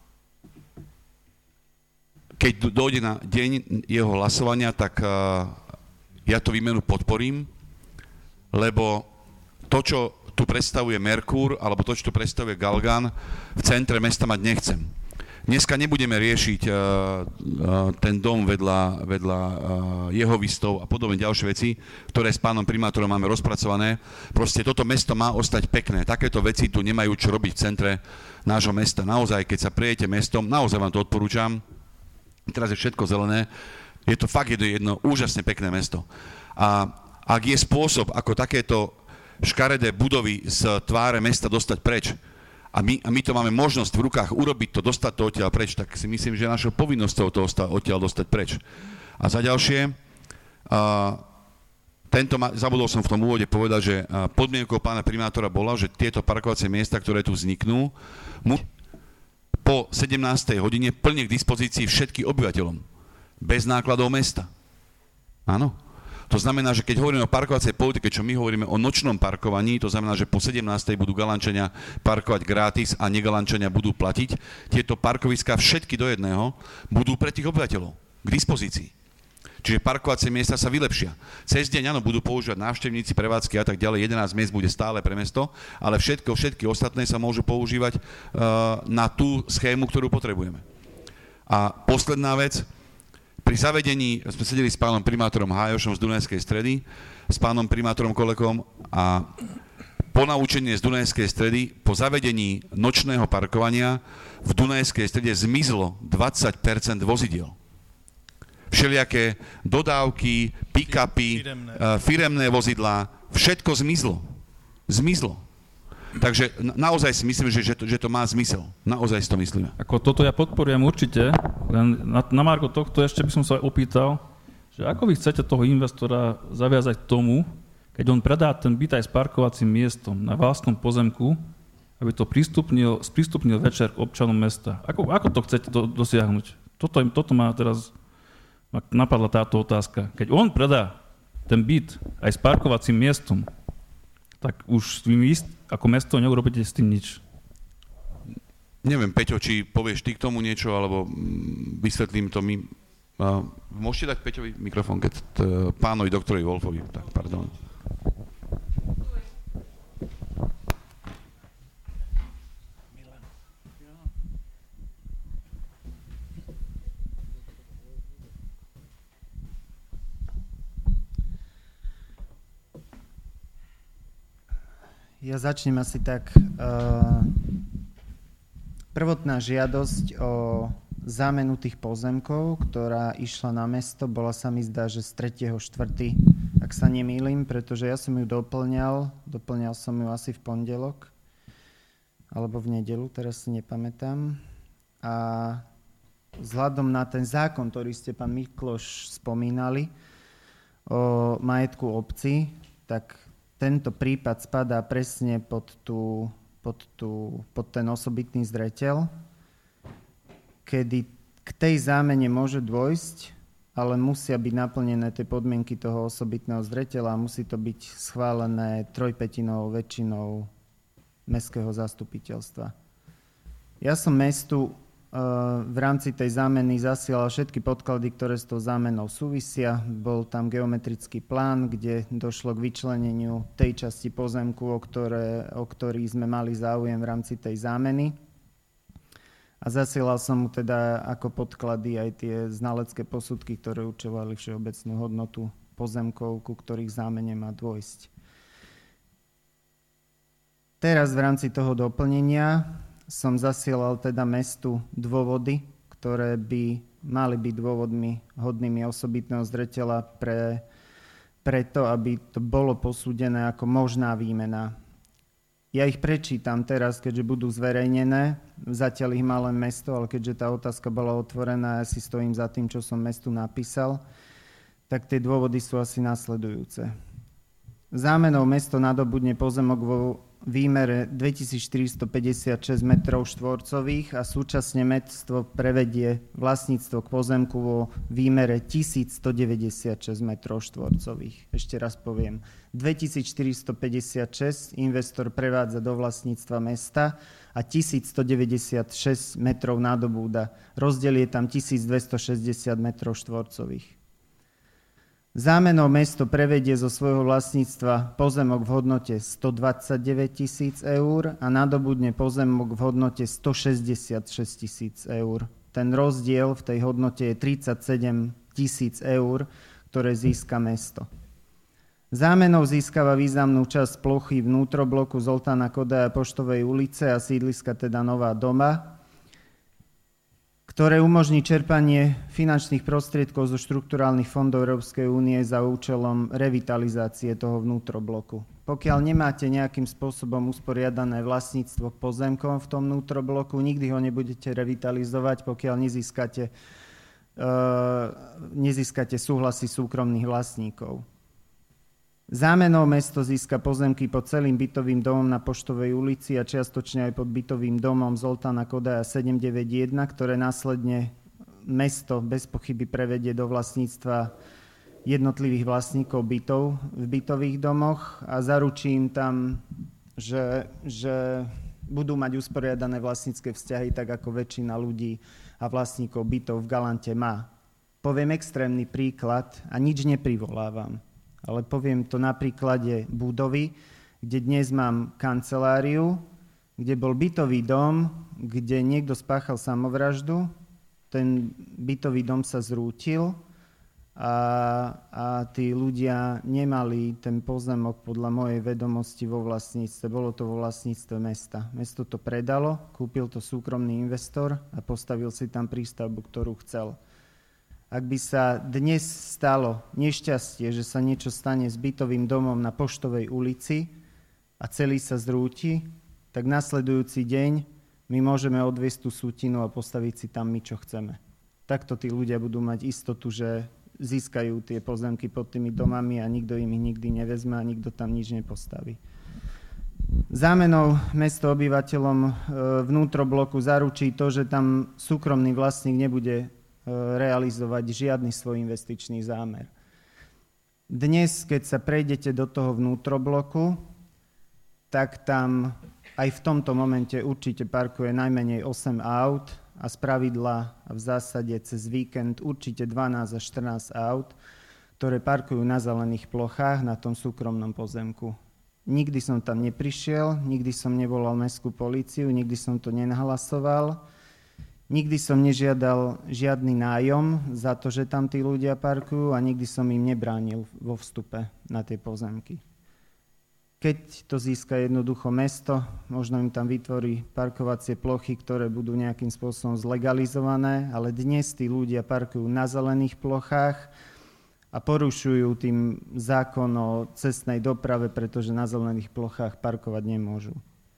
keď dojde na deň jeho hlasovania, tak uh, ja tú výmenu podporím, lebo to, čo tu predstavuje Merkur, alebo to, čo tu predstavuje Galgan, v centre mesta mať nechcem. Dneska nebudeme riešiť uh, uh, ten dom vedľa, vedľa uh, jehovistov a podobne ďalšie veci, ktoré s pánom primátorom máme rozpracované. Proste toto mesto má ostať pekné. Takéto veci tu nemajú čo robiť v centre nášho mesta. Naozaj, keď sa prejete mestom, naozaj vám to odporúčam. Teraz je všetko zelené. Je to fakt jedno, jedno úžasne pekné mesto. A ak je spôsob, ako takéto škaredé budovy z tváre mesta dostať preč, A my, a my to máme možnosť v rukách urobiť to, dostať to odtiaľ preč, tak si myslím, že je našou povinnosťou to odtiaľ dostať preč. A za ďalšie, uh, tento, zabudol som v tom úvode povedať, že podmienkou pána primátora bola, že tieto parkovacie miesta, ktoré tu vzniknú, mu po sedemnástej hodine plne k dispozícii všetkým obyvateľom. Bez nákladov mesta. Áno. To znamená, že keď hovoríme o parkovacej politike, čo my hovoríme o nočnom parkovaní, to znamená, že po sedemnástej budú Galančania parkovať gratis a negalančania budú platiť, tieto parkoviská všetky do jedného budú pre tých obyvateľov k dispozícii. Čiže parkovacie miesta sa vylepšia. Cez deň, áno, budú používať návštevníci, prevádzky a tak ďalej, jedenásť miest bude stále pre mesto, ale všetko, všetky ostatné sa môžu používať uh, na tú schému, ktorú potrebujeme. A posledná vec, pri zavedení, sme sedeli s pánom primátorom Hájošom z Dunajskej Stredy, s pánom primátorom Kolekom a ponaučenie z Dunajskej Stredy, po zavedení nočného parkovania v Dunajskej Strede zmizlo dvadsať percent vozidiel. Všelijaké dodávky, pick-upy, firemné. firemné vozidlá, všetko zmizlo. Zmizlo. Takže naozaj si myslím, že, že, to, že to má zmysel. Naozaj si to myslíme. Ako toto ja podporujem určite, len na, na margo tohto ešte by som sa opýtal, že ako vy chcete toho investora zaviazať tomu, keď on predá ten byt aj s parkovacím miestom na vlastnom pozemku, aby to prístupnil, sprístupnil večer k občanom mesta. Ako, ako to chcete do, dosiahnuť? Toto, toto má teraz napadla táto otázka. Keď on predá ten byt aj s parkovacím miestom, tak už vy ako mesto neurobíte s tým nič. Neviem, Peťo, či povieš ty k tomu niečo, alebo vysvetlím to my. Môžete dať Peťovi mikrofón, keď t- pánovi doktorovi Wolfovi. Tak, pardon. Ja začnem asi tak. Uh, prvotná žiadosť o zámenu tých pozemkov, ktorá išla na mesto, bola, sa mi zdá, že z tretieho štvrtého ak sa nemýlim, pretože ja som ju doplňal, doplňal som ju asi v pondelok, alebo v nedeľu, teraz si nepamätám. A vzhľadom na ten zákon, ktorý ste, pán Mikloš, spomínali, o majetku obci, tak tento prípad spadá presne pod, tú, pod, tú, pod ten osobitný zreteľ, kedy k tej zámene môže dôjsť, ale musia byť naplnené tie podmienky toho osobitného zreteľa a musí to byť schválené trojpätinovou väčšinou mestského zastupiteľstva. Ja som mestu v rámci tej zámeny zasielal všetky podklady, ktoré s tou zámenou súvisia. Bol tam geometrický plán, kde došlo k vyčleneniu tej časti pozemku, o, ktoré, o ktorý sme mali záujem v rámci tej zámeny. A zasielal som mu teda ako podklady aj tie znalecké posudky, ktoré určovali všeobecnú hodnotu pozemkov, ku ktorých zámene má dôjsť. Teraz v rámci toho doplnenia som zasielal teda mestu dôvody, ktoré by mali byť dôvodmi hodnými osobitného zreteľa pre, pre to, aby to bolo posúdené ako možná výmena. Ja ich prečítam teraz, keďže budú zverejnené. Zatiaľ ich má len mesto, ale keďže tá otázka bola otvorená, ja si stojím za tým, čo som mestu napísal, tak tie dôvody sú asi nasledujúce. Zámenou mesto nadobudne pozemok vo výmere dvetisícštyristopäťdesiatšesť metrov štvorcových a súčasne mesto prevedie vlastníctvo k pozemku vo výmere tisícstodeväťdesiatšesť metrov štvorcových. Ešte raz poviem. dvetisícštyristopäťdesiatšesť investor prevádza do vlastníctva mesta a tisícstodeväťdesiatšesť metrov nadobúda. Rozdiel je tam tisícdvestošesťdesiat metrov štvorcových. Zámenou mesto prevedie zo svojho vlastníctva pozemok v hodnote stodvadsaťdeväť tisíc eur a nadobudne pozemok v hodnote stošesťdesiatšesť tisíc eur. Ten rozdiel v tej hodnote je tridsaťsedem tisíc eur, ktoré získa mesto. Zámenou získava významnú časť plochy vnútrobloku Zoltána Kodaja Poštovej ulice a sídliska teda Nová Doma, ktoré umožní čerpanie finančných prostriedkov zo štrukturálnych fondov Európskej únie za účelom revitalizácie toho vnútrobloku. Pokiaľ nemáte nejakým spôsobom usporiadané vlastníctvo k pozemkom v tom vnútrobloku, nikdy ho nebudete revitalizovať, pokiaľ nezískate, uh, nezískate súhlasy súkromných vlastníkov. Zámenou mesto získa pozemky pod celým bytovým domom na Poštovej ulici a čiastočne aj pod bytovým domom Zoltána Kodaja sedemstodeväťdesiatjeden, ktoré následne mesto bez pochyby prevedie do vlastníctva jednotlivých vlastníkov bytov v bytových domoch a zaručí im tam, že, že budú mať usporiadané vlastnícke vzťahy tak, ako väčšina ľudí a vlastníkov bytov v Galante má. Poviem extrémny príklad a nič neprivolávam. Ale poviem to na príklade budovy, kde dnes mám kanceláriu, kde bol bytový dom, kde niekto spáchal samovraždu, ten bytový dom sa zrútil a, a tí ľudia nemali ten pozemok podľa mojej vedomosti vo vlastníctve. Bolo to vo vlastníctve mesta. Mesto to predalo, kúpil to súkromný investor a postavil si tam prístavbu, ktorú chcel. Ak by sa dnes stalo nešťastie, že sa niečo stane s bytovým domom na Poštovej ulici a celý sa zrúti, tak nasledujúci deň my môžeme odviesť tú sútinu a postaviť si tam my, čo chceme. Takto tí ľudia budú mať istotu, že získajú tie pozemky pod tými domami a nikto im ich nikdy nevezme a nikto tam nič nepostaví. Zámenou mesto obyvateľom vnútrobloku zaručí to, že tam súkromný vlastník nebude realizovať žiadny svoj investičný zámer. Dnes, keď sa prejdete do toho vnútrobloku, tak tam aj v tomto momente určite parkuje najmenej osem aut a spravidla a v zásade cez víkend určite dvanásť až štrnásť aut, ktoré parkujú na zelených plochách na tom súkromnom pozemku. Nikdy som tam neprišiel, nikdy som nevolal mestskú políciu, nikdy som to nenahlasoval. Nikdy som nežiadal žiadny nájom za to, že tam tí ľudia parkujú a nikdy som im nebránil vo vstupe na tie pozemky. Keď to získa jednoducho mesto, možno im tam vytvorí parkovacie plochy, ktoré budú nejakým spôsobom zlegalizované, ale dnes tí ľudia parkujú na zelených plochách a porušujú tým zákon o cestnej doprave, pretože na zelených plochách parkovať nemôžu.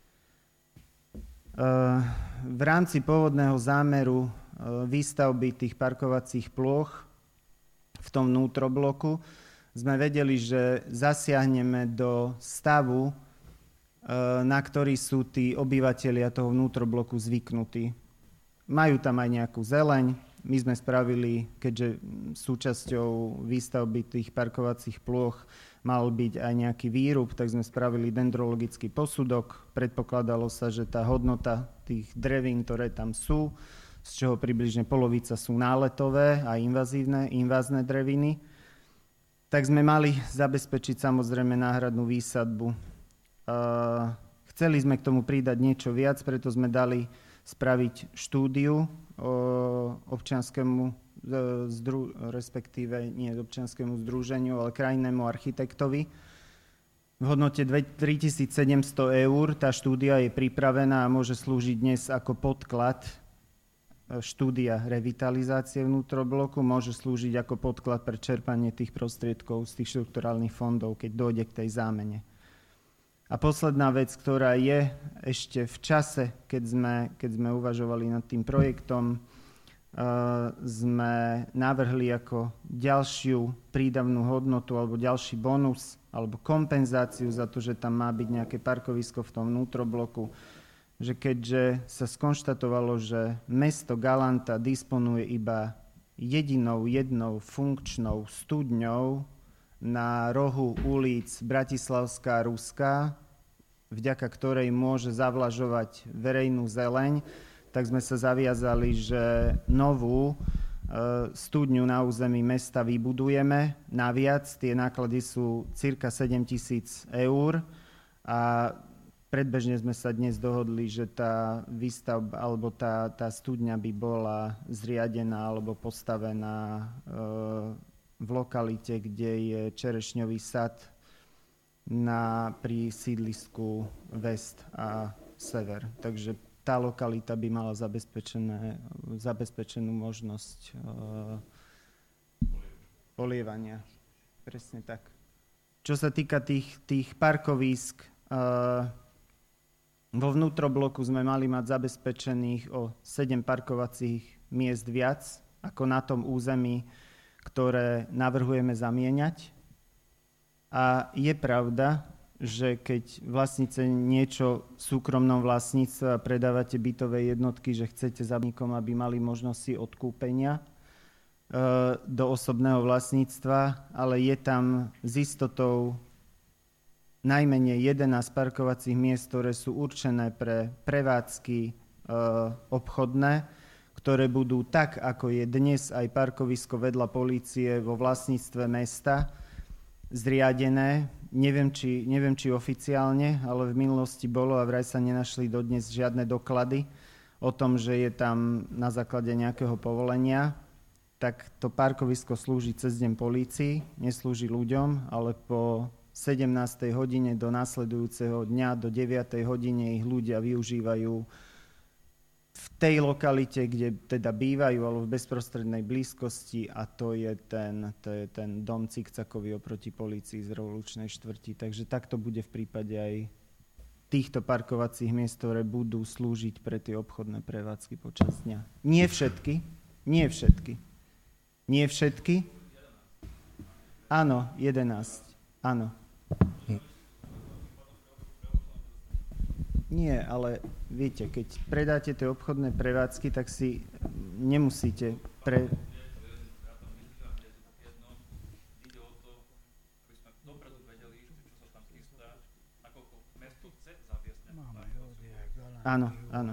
V rámci pôvodného zámeru výstavby tých parkovacích ploch v tom vnútrobloku sme vedeli, že zasiahneme do stavu, na ktorý sú tí obyvatelia toho vnútrobloku zvyknutí. Majú tam aj nejakú zeleň. My sme spravili, keďže súčasťou výstavby tých parkovacích ploch mal byť aj nejaký výrub, tak sme spravili dendrologický posudok. Predpokladalo sa, že tá hodnota tých drevín, ktoré tam sú, z čoho približne polovica sú náletové a invazívne, invázne dreviny, tak sme mali zabezpečiť samozrejme náhradnú výsadbu. Chceli sme k tomu pridať niečo viac, preto sme dali spraviť štúdiu o občianskému zdru, respektíve nie občianskému združeniu, ale krajinnému architektovi. V hodnote tritisícsedemsto eur tá štúdia je pripravená a môže slúžiť dnes ako podklad. Štúdia revitalizácie vnútrobloku môže slúžiť ako podklad pre čerpanie tých prostriedkov z tých štrukturálnych fondov, keď dojde k tej zámene. A posledná vec, ktorá je ešte v čase, keď sme, keď sme uvažovali nad tým projektom, uh, sme navrhli ako ďalšiu prídavnú hodnotu alebo ďalší bonus alebo kompenzáciu za to, že tam má byť nejaké parkovisko v tom vnútrobloku, že keďže sa skonštatovalo, že mesto Galanta disponuje iba jedinou jednou funkčnou studňou na rohu ulic Bratislavská a Ruská, vďaka ktorej môže zavlažovať verejnú zeleň, tak sme sa zaviazali, že novú e, studňu na území mesta vybudujeme. Naviac tie náklady sú cirka sedem tisíc eur a predbežne sme sa dnes dohodli, že tá výstavba alebo tá, tá studňa by bola zriadená alebo postavená e, v lokalite, kde je čerešňový sad na, pri sídlisku West a Sever. Takže tá lokalita by mala zabezpečené, zabezpečenú možnosť uh, polievania. Presne tak. Čo sa týka tých, tých parkovísk, uh, vo vnútrobloku sme mali mať zabezpečených o sedem parkovacích miest viac ako na tom území, ktoré navrhujeme zamieňať. A je pravda, že keď vlastníte niečo v súkromnom vlastníctve a predávate bytové jednotky, že chcete zábníkom, aby mali možnosti odkúpenia e, do osobného vlastníctva, ale je tam s istotou najmenej jedenásť parkovacích miest, ktoré sú určené pre prevádzky e, obchodné, ktoré budú tak, ako je dnes aj parkovisko vedľa polície vo vlastníctve mesta, zriadené. Neviem či, neviem, či oficiálne, ale v minulosti bolo a vraj sa nenašli dodnes žiadne doklady o tom, že je tam na základe nejakého povolenia. Tak to parkovisko slúži cez deň polícii, neslúži ľuďom, ale po sedemnástej hodine do následujúceho dňa do deviatej hodine ich ľudia využívajú v tej lokalite, kde teda bývajú, alebo v bezprostrednej blízkosti, a to je ten, to je ten dom Cikcakový oproti polícii z revolučnej štvrti. Takže takto bude v prípade aj týchto parkovacích miest, ktoré budú slúžiť pre tie obchodné prevádzky počas dňa. Nie všetky, nie všetky. Nie všetky? Áno, jedenásť. Áno. Nie, ale viete, keď predáte tie obchodné prevádzky, tak si nemusíte pre... Áno, áno.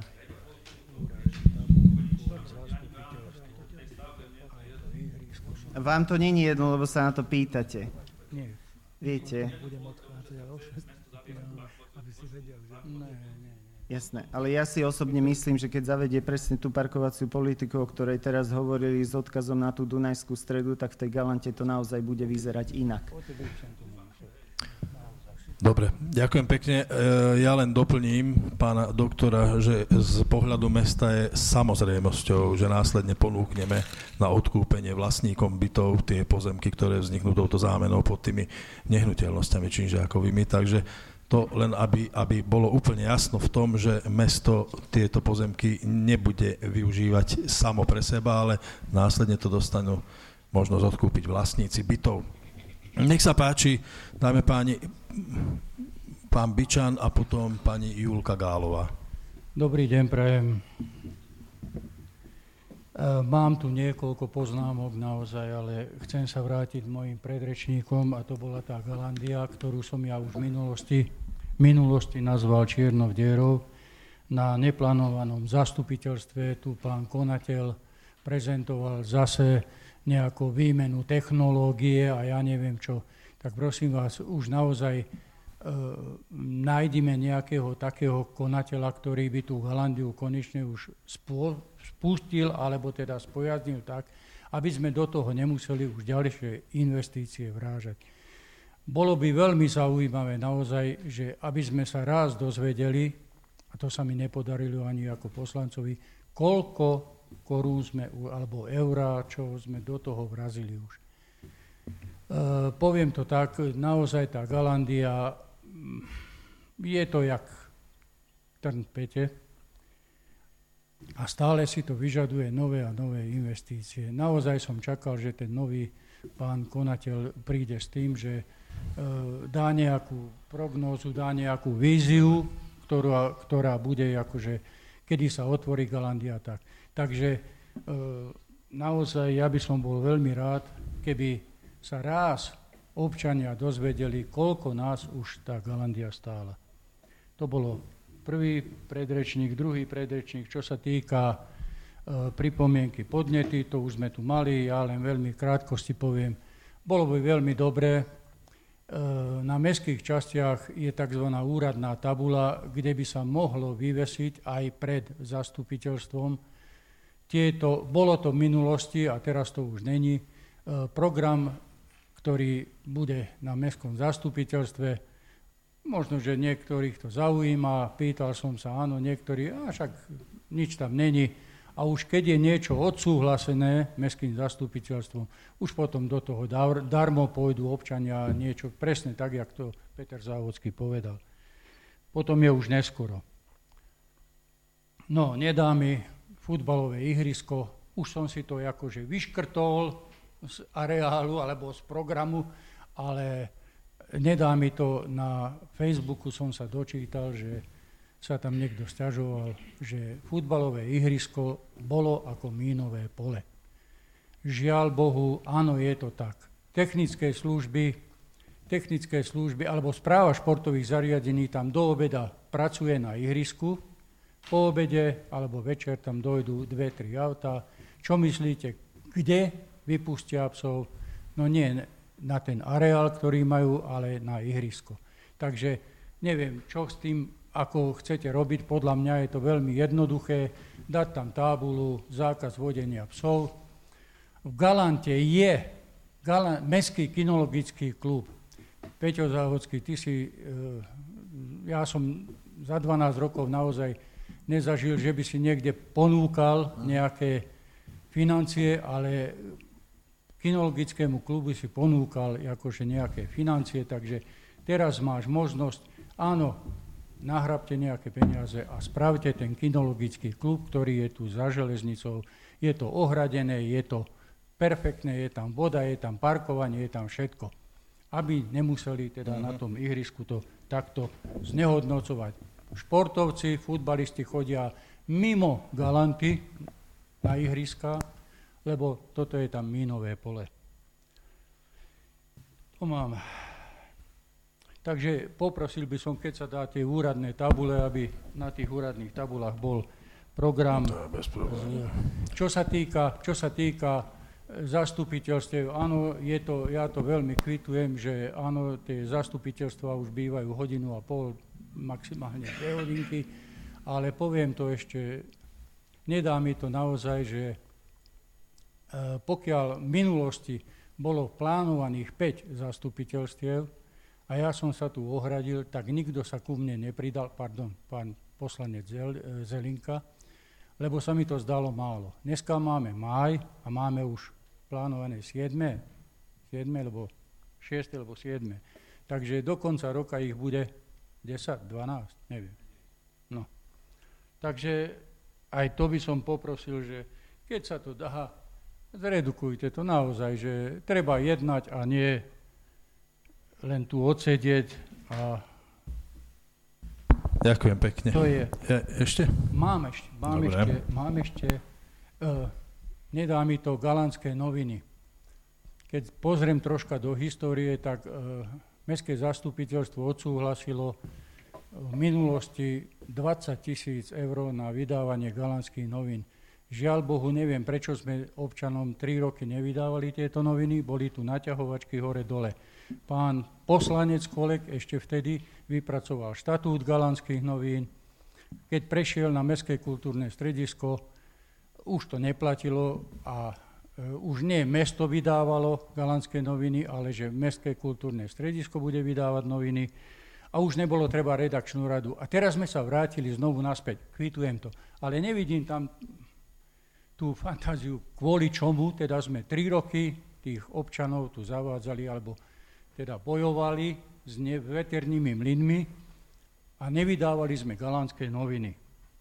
Vám to není jedno, lebo sa na to pýtate. Nie. Viete. Budem odchádzať, ale o šesť, aby si vedel, že... Ne, ne, ne. Jasné, ale ja si osobne myslím, že keď zavedie presne tú parkovaciu politiku, o ktorej teraz hovorili s odkazom na tú Dunajskú stredu, tak v tej Galante to naozaj bude vyzerať inak. Dobre, ďakujem pekne. Ja len doplním pána doktora, že z pohľadu mesta je samozrejmosťou, že následne ponúkneme na odkúpenie vlastníkom bytov tie pozemky, ktoré vzniknú touto zámenou pod tými nehnuteľnosťami činžiakovými. Takže to len, aby, aby bolo úplne jasno v tom, že mesto tieto pozemky nebude využívať samo pre seba, ale následne to dostanú možnosť odkúpiť vlastníci bytov. Nech sa páči, dáme páni, pán Byčan a potom pani Julka Gálová. Dobrý deň, prajem. Mám tu niekoľko poznámok naozaj, ale chcem sa vrátiť mojim predrečníkom, a to bola tá Galandia, ktorú som ja už v minulosti, minulosti nazval čiernou dierou. Na neplánovanom zastupiteľstve tu pán konateľ prezentoval zase nejakú výmenu technológie a ja neviem čo. Tak prosím vás, už naozaj e, nájdime nejakého takého konateľa, ktorý by tú Galandiu konečne už spô, spustil, alebo teda spojaznil tak, aby sme do toho nemuseli už ďalšie investície vrážať. Bolo by veľmi zaujímavé naozaj, že aby sme sa raz dozvedeli, a to sa mi nepodarilo ani ako poslancovi, koľko korún sme, alebo eurá, čo sme do toho vrazili už. E, poviem to tak, naozaj tá Galandia, je to jak trn v pete a stále si to vyžaduje nové a nové investície. Naozaj som čakal, že ten nový pán konateľ príde s tým, že e, dá nejakú prognózu, dá nejakú víziu, ktorá, ktorá bude akože, kedy sa otvorí Galandia tak. Takže e, naozaj ja by som bol veľmi rád, keby sa raz občania dozvedeli, koľko nás už tá Galandia stála. To bolo prvý predrečník, druhý predrečník, čo sa týka e, pripomienky podnety, to už sme tu mali, ja len veľmi krátkosti poviem. Bolo by veľmi dobré, e, na mestských častiach je tzv. Úradná tabula, kde by sa mohlo vyvesiť aj pred zastupiteľstvom. Tieto, bolo to v minulosti a teraz to už není, e, program, ktorý bude na mestskom zastupiteľstve. Možno, že niektorých to zaujíma, pýtal som sa, áno, niektorí, a však nič tam není. A už keď je niečo odsúhlasené mestským zastupiteľstvom, už potom do toho dar, darmo pôjdu občania niečo presne tak, jak to Peter Závodský povedal. Potom je už neskoro. No, nedá mi futbalové ihrisko, už som si to akože vyškrtol z areálu alebo z programu, ale nedá mi to, na Facebooku som sa dočítal, že sa tam niekto sťažoval, že futbalové ihrisko bolo ako mínové pole. Žiaľ Bohu, áno, je to tak. Technické služby, technické služby alebo správa športových zariadení tam do obeda pracuje na ihrisku, po obede alebo večer tam dojdú dve, tri autá. Čo myslíte, kde vypustia psov? No nie na ten areál, ktorý majú, ale na ihrisko. Takže neviem, čo s tým, ako chcete robiť. Podľa mňa je to veľmi jednoduché. Dať tam tábulu, zákaz vodenia psov. V Galante je Galan, Mestský kinologický klub. Peťo Závodský, ty si, ja som za dvanásť rokov naozaj nezažil, že by si niekde ponúkal nejaké financie, ale kinologickému klubu si ponúkal akože nejaké financie, takže teraz máš možnosť, áno, nahrabte nejaké peniaze a spravte ten kinologický klub, ktorý je tu za železnicou. Je to ohradené, je to perfektné, je tam voda, je tam parkovanie, je tam všetko. Aby nemuseli teda mm-hmm. na tom ihrisku to takto znehodnocovať. Športovci, futbalisti chodia mimo Galanty na ihriska, lebo toto je tam mínové pole. To mám. Takže poprosil by som, keď sa dá tie úradné tabule, aby na tých úradných tabulách bol program. Čo sa týka, čo sa týka zastupiteľstiev, áno, je to, ja to veľmi kvitujem, že áno, tie zastupiteľstvá už bývajú hodinu a pol, maximálne dve hodinky, ale poviem to ešte, nedá mi to naozaj, že pokiaľ v minulosti bolo plánovaných päť zastupiteľstiev a ja som sa tu ohradil, tak nikto sa ku mne nepridal, pardon, pán poslanec Zelinka, lebo sa mi to zdalo málo. Dneska máme máj a máme už plánované siedme, siedme, alebo šieste, alebo siedme. Takže do konca roka ich bude desať, dvanásť, neviem. No. Takže aj to by som poprosil, že keď sa to dá, zredukujte to naozaj, že treba jednať a nie len tu odsedieť a... Ďakujem pekne. To je... Ja, ešte? Mám ešte, mám Dobre. ešte, mám ešte, uh, nedá mi to Galantské noviny. Keď pozriem troška do histórie, tak uh, Mestské zastupiteľstvo odsúhlasilo v minulosti dvadsať tisíc eur na vydávanie Galantských novín. Žiaľ Bohu, neviem, prečo sme občanom tri roky nevydávali tieto noviny, boli tu naťahovačky hore-dole. Pán poslanec Kolek ešte vtedy vypracoval štatút Galantských novín. Keď prešiel na Mestské kultúrne stredisko, už to neplatilo a už nie mesto vydávalo Galantské noviny, ale že Mestské kultúrne stredisko bude vydávať noviny a už nebolo treba redakčnú radu. A teraz sme sa vrátili znovu naspäť, kvitujem to, ale nevidím tam tú fantáziu, kvôli čomu, teda sme tri roky tých občanov tu zavádzali, alebo teda bojovali s veternými mlynmi a nevydávali sme Galantské noviny.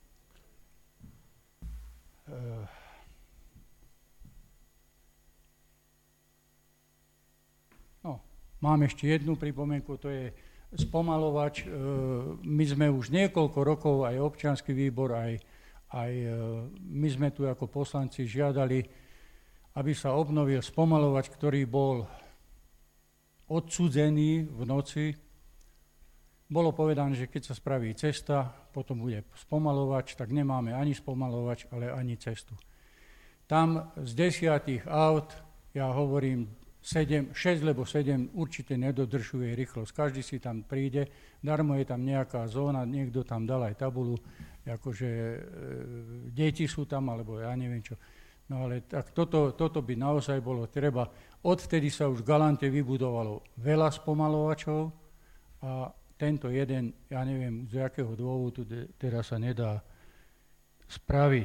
No, mám ešte jednu pripomienku, to je spomalovač. My sme už niekoľko rokov, aj občiansky výbor, aj Aj my sme tu ako poslanci žiadali, aby sa obnovil spomalovač, ktorý bol odsudzený v noci. Bolo povedané, že keď sa spraví cesta, potom bude spomalovač, tak nemáme ani spomalovač, ale ani cestu. Tam z desiatich aut, ja hovorím sedem, šesť, lebo sedem určite nedodržuje rýchlosť. Každý si tam príde, darmo je tam nejaká zóna, niekto tam dal aj tabulu, akože e, deti sú tam, alebo ja neviem čo. No ale tak toto, toto by naozaj bolo treba. Odvtedy sa už v Galante vybudovalo veľa spomalovačov a tento jeden, ja neviem, z jakého dôvodu teraz sa nedá spraviť.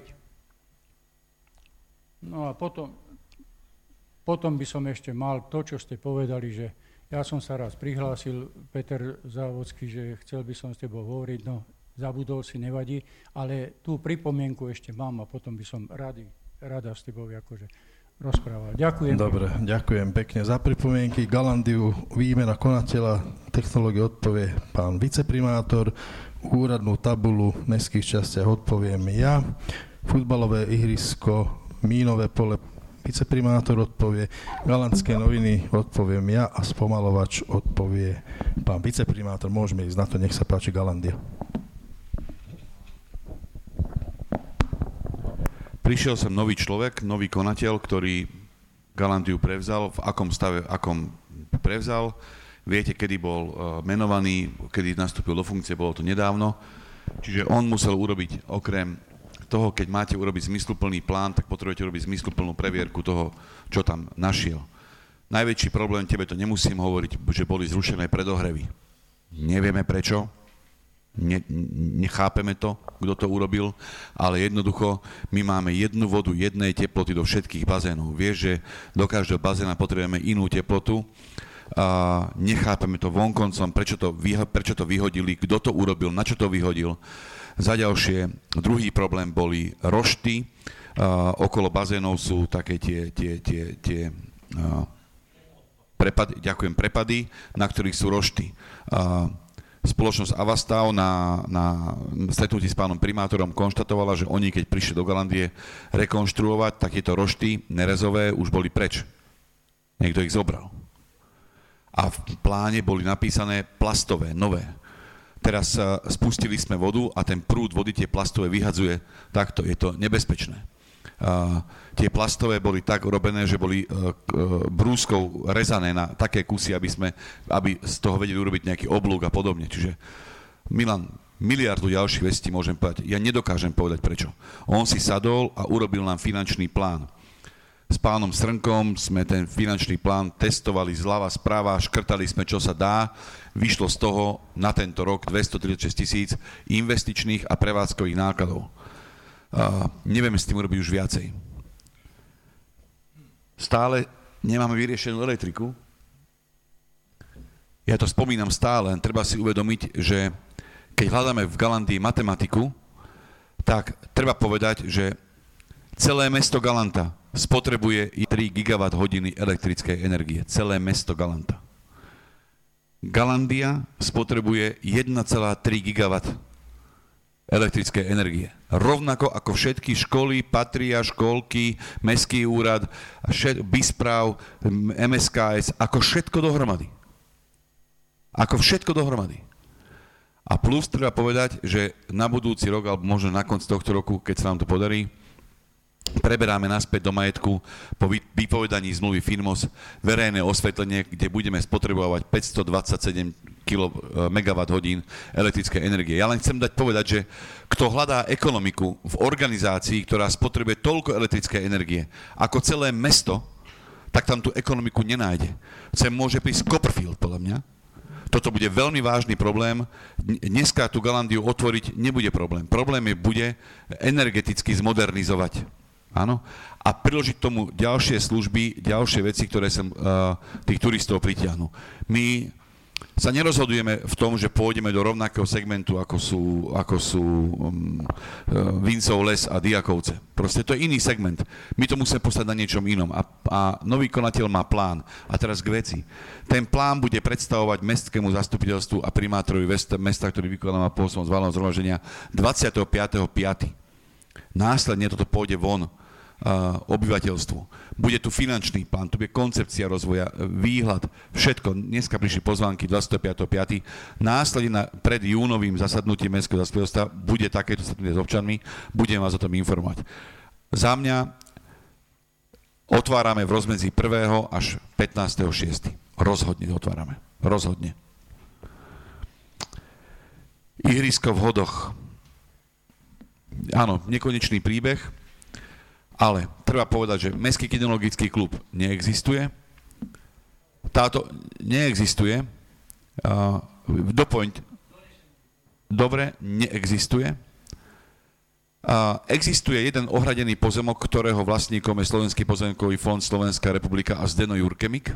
No a potom, potom by som ešte mal to, čo ste povedali, že ja som sa raz prihlásil, Peter Závodský, že chcel by som s tebou hovoriť, no zabudol si, nevadí, ale tú pripomienku ešte mám a potom by som rady, rada s tebou akože rozprával. Ďakujem. Dobre, ďakujem pekne za pripomienky. Galandiu, výmena konateľa, technológie odpovie pán viceprimátor, úradnú tabulu v mestských častiach odpoviem ja, futbalové ihrisko, mínové pole, viceprimátor odpovie, galantské noviny odpoviem ja a spomalovač odpovie pán viceprimátor. Môžeme ísť na to, nech sa páči, Galandia. Prišiel sem nový človek, nový konateľ, ktorý Galandiu prevzal, v akom stave, akom prevzal. Viete, kedy bol menovaný, kedy nastúpil do funkcie, bolo to nedávno. Čiže on musel urobiť okrem toho, keď máte urobiť zmysluplný plán, tak potrebujete urobiť zmysluplnú previerku toho, čo tam našiel. Najväčší problém, tebe to nemusím hovoriť, že boli zrušené predohrevy. Nevieme prečo, ne, nechápeme to, kto to urobil, ale jednoducho my máme jednu vodu jednej teploty do všetkých bazénov. Vieš, že do každého bazéna potrebujeme inú teplotu, a nechápeme to vonkoncom, prečo to, prečo to vyhodili, kto to urobil, na čo to vyhodil. Za ďalšie, druhý problém boli rošty. Uh, okolo bazénov sú také tie, tie, tie, tie uh, prepady, ďakujem, prepady, na ktorých sú rošty. Uh, spoločnosť Avastau na, na stretnutí s pánom primátorom konštatovala, že oni, keď prišli do Galandie rekonštruovať, tak tieto rošty nerezové už boli preč. Niekto ich zobral. A v pláne boli napísané plastové, nové. Teraz uh, spustili sme vodu a ten prúd vody tie plastové vyhadzuje takto. Je to nebezpečné. Uh, tie plastové boli tak urobené, že boli uh, uh, brúskou rezané na také kusy, aby sme aby z toho vedeli urobiť nejaký oblúk a podobne. Čiže Milan, miliardu ďalších vestí môžem povedať. Ja nedokážem povedať prečo. On si sadol a urobil nám finančný plán. S pánom Srnkom sme ten finančný plán testovali zľava, správa, škrtali sme, čo sa dá. Vyšlo z toho na tento rok dvestotridsaťšesť tisíc investičných a prevádzkových nákladov. Uh, nevieme s tým urobiť už viacej. Stále nemáme vyriešenú elektriku. Ja to spomínam stále, len treba si uvedomiť, že keď hľadáme v Galandii matematiku, tak treba povedať, že celé mesto Galanta spotrebuje tri gigawatt hodiny elektrickej energie. Celé mesto Galanta. Galandia spotrebuje jeden celá tri gigawatt elektrickej energie. Rovnako ako všetky školy, patria, školky, mestský úrad, BISPráv, em es ká es, ako všetko dohromady. Ako všetko dohromady. A plus treba povedať, že na budúci rok, alebo možno na konci tohto roku, keď sa nám to podarí, preberáme naspäť do majetku po vypovedaní zmluvy Firmos verejné osvetlenie, kde budeme spotrebovať päťstodvadsaťsedem megawatt hodín elektrickej energie. Ja len chcem dať povedať, že kto hľadá ekonomiku v organizácii, ktorá spotrebuje toľko elektrickej energie ako celé mesto, tak tam tú ekonomiku nenájde. Sem môže prísť Copperfield, podľa mňa. Toto bude veľmi vážny problém. Dneska tú Galandiu otvoriť nebude problém. Problém je bude energeticky zmodernizovať. Áno. A priložiť tomu ďalšie služby, ďalšie veci, ktoré sem uh, tých turistov pritiahnu. My sa nerozhodujeme v tom, že pôjdeme do rovnakého segmentu, ako sú, ako sú um, uh, Vincov les a Diakovce. Proste to je iný segment. My to musíme postaviť na niečom inom. A, a nový konateľ má plán. A teraz k veci. Ten plán bude predstavovať mestskému zastupiteľstvu a primátorovi mesta, ktorý vykonáva pôsobnosť valného zhromaždenia dvadsiateho piateho piateho Následne toto pôjde von obyvateľstvu. Bude tu finančný plán, tu bude koncepcia rozvoja, výhľad, všetko. Dneska prišli pozvánky dvadsiateho piateho piateho Následne na, pred júnovým zasadnutím mestského zastupiteľstva bude takéto stretnutie s občanmi, budem vás o tom informovať. Za mňa otvárame v rozmedzi prvého až pätnásteho šiesteho Rozhodne otvárame. Rozhodne. Ihrisko v Hodoch. Áno, nekonečný príbeh. Ale treba povedať, že Mestský kinologický klub neexistuje. Táto neexistuje. Uh, dopoň. Dobre, neexistuje. Uh, existuje jeden ohradený pozemok, ktorého vlastníkom je Slovenský pozemkový fond, Slovenská republika a Zdeno Jurkemik,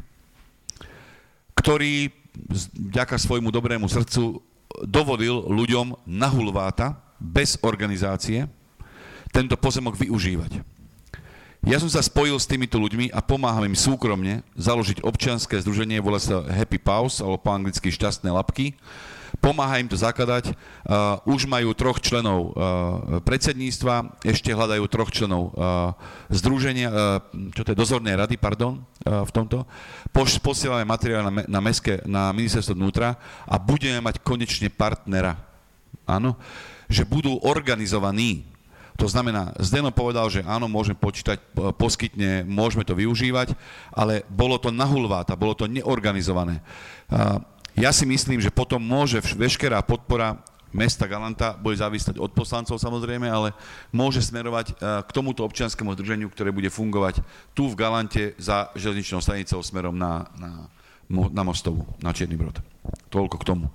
ktorý vďaka svojmu dobrému srdcu dovolil ľuďom na hulváta bez organizácie tento pozemok využívať. Ja som sa spojil s týmito ľuďmi a pomáham im súkromne založiť občianske združenie, volá sa Happy Paws, alebo po anglicky šťastné labky. Pomáha im to zakladať. Uh, už majú troch členov uh, predsedníctva, ešte hľadajú troch členov uh, združenia, uh, čo to je, dozornej rady, pardon, uh, v tomto. Poš, posielame materiál na, na, meské, na ministerstvo vnútra a budeme mať konečne partnera. Áno, že budú organizovaní. To znamená, Zdeno povedal, že áno, môžeme počítať, poskytne, môžeme to využívať, ale bolo to nahulváta, bolo to neorganizované. Ja si myslím, že potom môže veškerá podpora mesta Galanta, bude závisieť od poslancov samozrejme, ale môže smerovať k tomuto občianskému združeniu, ktoré bude fungovať tu v Galante za železničnou stanicou smerom na, na, na Mostovu, na Čierny Brod. Toľko k tomu.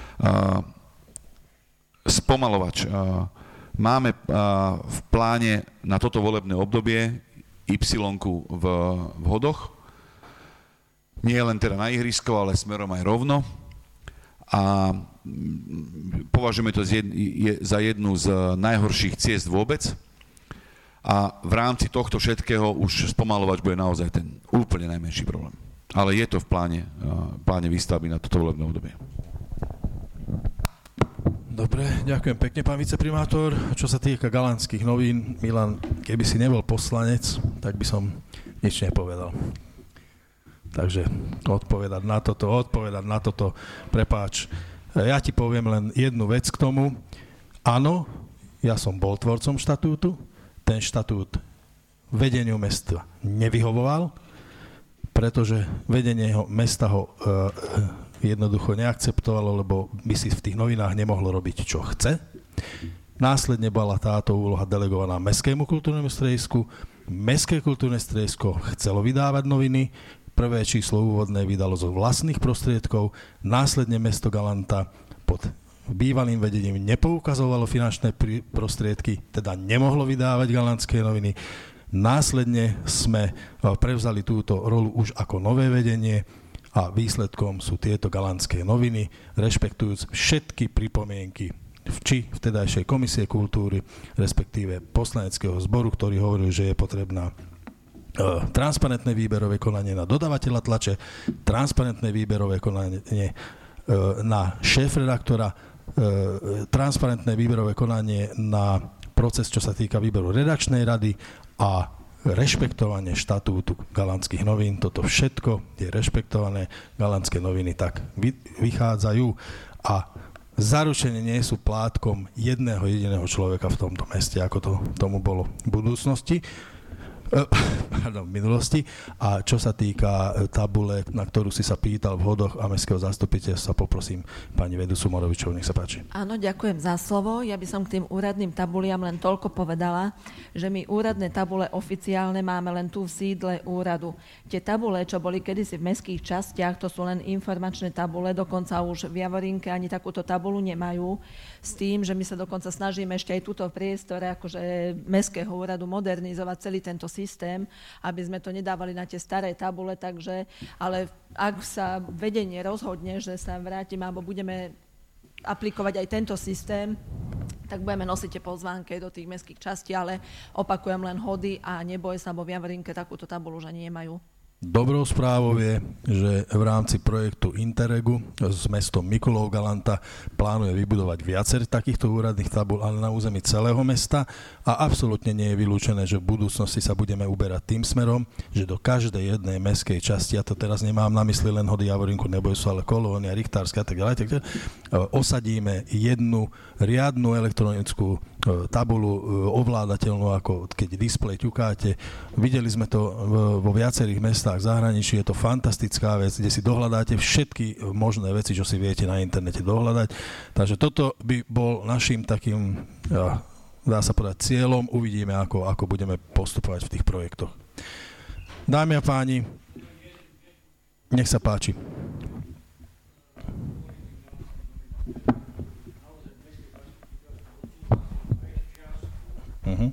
Spomalovač. Máme v pláne na toto volebné obdobie Y-ku v, v Hodoch. Nie len teda na ihrisko, ale smerom aj rovno. A považujeme to za jednu z najhorších ciest vôbec. A v rámci tohto všetkého už spomalovač bude naozaj ten úplne najmenší problém. Ale je to v pláne, pláne výstavby na toto volebné obdobie. Dobre, ďakujem pekne, pán viceprimátor. Čo sa týka galantských novín, Milan, keby si nebol poslanec, tak by som nič nepovedal. Takže odpovedať na toto, odpovedať na toto, prepáč. Ja ti poviem len jednu vec k tomu. Áno, ja som bol tvorcom štatútu, ten štatút vedeniu mesta nevyhovoval, pretože vedenie mesta ho e, jednoducho neakceptovalo, lebo by si v tých novinách nemohlo robiť, čo chce. Následne bola táto úloha delegovaná Mestskému kultúrnemu stredisku. Mestské kultúrne stredisko chcelo vydávať noviny, prvé číslo úvodné vydalo zo vlastných prostriedkov, následne mesto Galanta pod bývalým vedením nepoukazovalo finančné prostriedky, teda nemohlo vydávať galantské noviny. Následne sme prevzali túto rolu už ako nové vedenie a výsledkom sú tieto galantské noviny, rešpektujúc všetky pripomienky či vtedajšej komisie kultúry, respektíve poslaneckého zboru, ktorý hovoril, že je potrebná transparentné výberové konanie na dodávateľa tlače, transparentné výberové konanie na šéfredaktora, transparentné výberové konanie na proces, čo sa týka výberu redakčnej rady a rešpektovanie štatútu galantských novín. Toto všetko je rešpektované. Galantské noviny tak vychádzajú a zaručene nie sú plátkom jedného jediného človeka v tomto meste, ako to tomu bolo v budúcnosti. Pardon, v minulosti. A čo sa týka tabule, na ktorú si sa pýtal v Hodoch a mestského zastupiteľstva, poprosím pani vedúcu Morovičovú, nech sa páči. Áno, ďakujem za slovo. Ja by som k tým úradným tabuliam len toľko povedala, že my úradné tabule oficiálne máme len tu v sídle úradu. Tie tabule, čo boli kedysi v mestských častiach, to sú len informačné tabule, dokonca už v Javorínke ani takúto tabulu nemajú, s tým, že my sa dokonca snažíme ešte aj túto v priestore akože mestského úradu modernizovať celý tento systém, aby sme to nedávali na tie staré tabule, takže, ale ak sa vedenie rozhodne, že sa vrátime alebo budeme aplikovať aj tento systém, tak budeme nosiť tie pozvánky do tých mestských častí, ale opakujem len Hody a neboj sa, bo v Javorínke takúto tabulu už ani nemajú. Dobrou správou je, že v rámci projektu Interregu s mestom Mikulov Galanta plánuje vybudovať viacer takýchto úradných tabul, ale na území celého mesta a absolútne nie je vylúčené, že v budúcnosti sa budeme uberať tým smerom, že do každej jednej mestskej časti, ja to teraz nemám na mysli len Hody, Javorinku, neboj sú, ale Kolónia, Richtárska a tak ďalej, tak osadíme jednu riadnu elektronickú tabulu ovládateľnú, ako keď displej ťukáte. Videli sme to vo viacerých mestách v zahraničí, je to fantastická vec, kde si dohľadáte všetky možné veci, čo si viete na internete dohľadať. Takže toto by bol našim takým, dá sa povedať, cieľom. Uvidíme, ako, ako budeme postupovať v tých projektoch. Dámy a páni, nech sa páči. Uh-huh.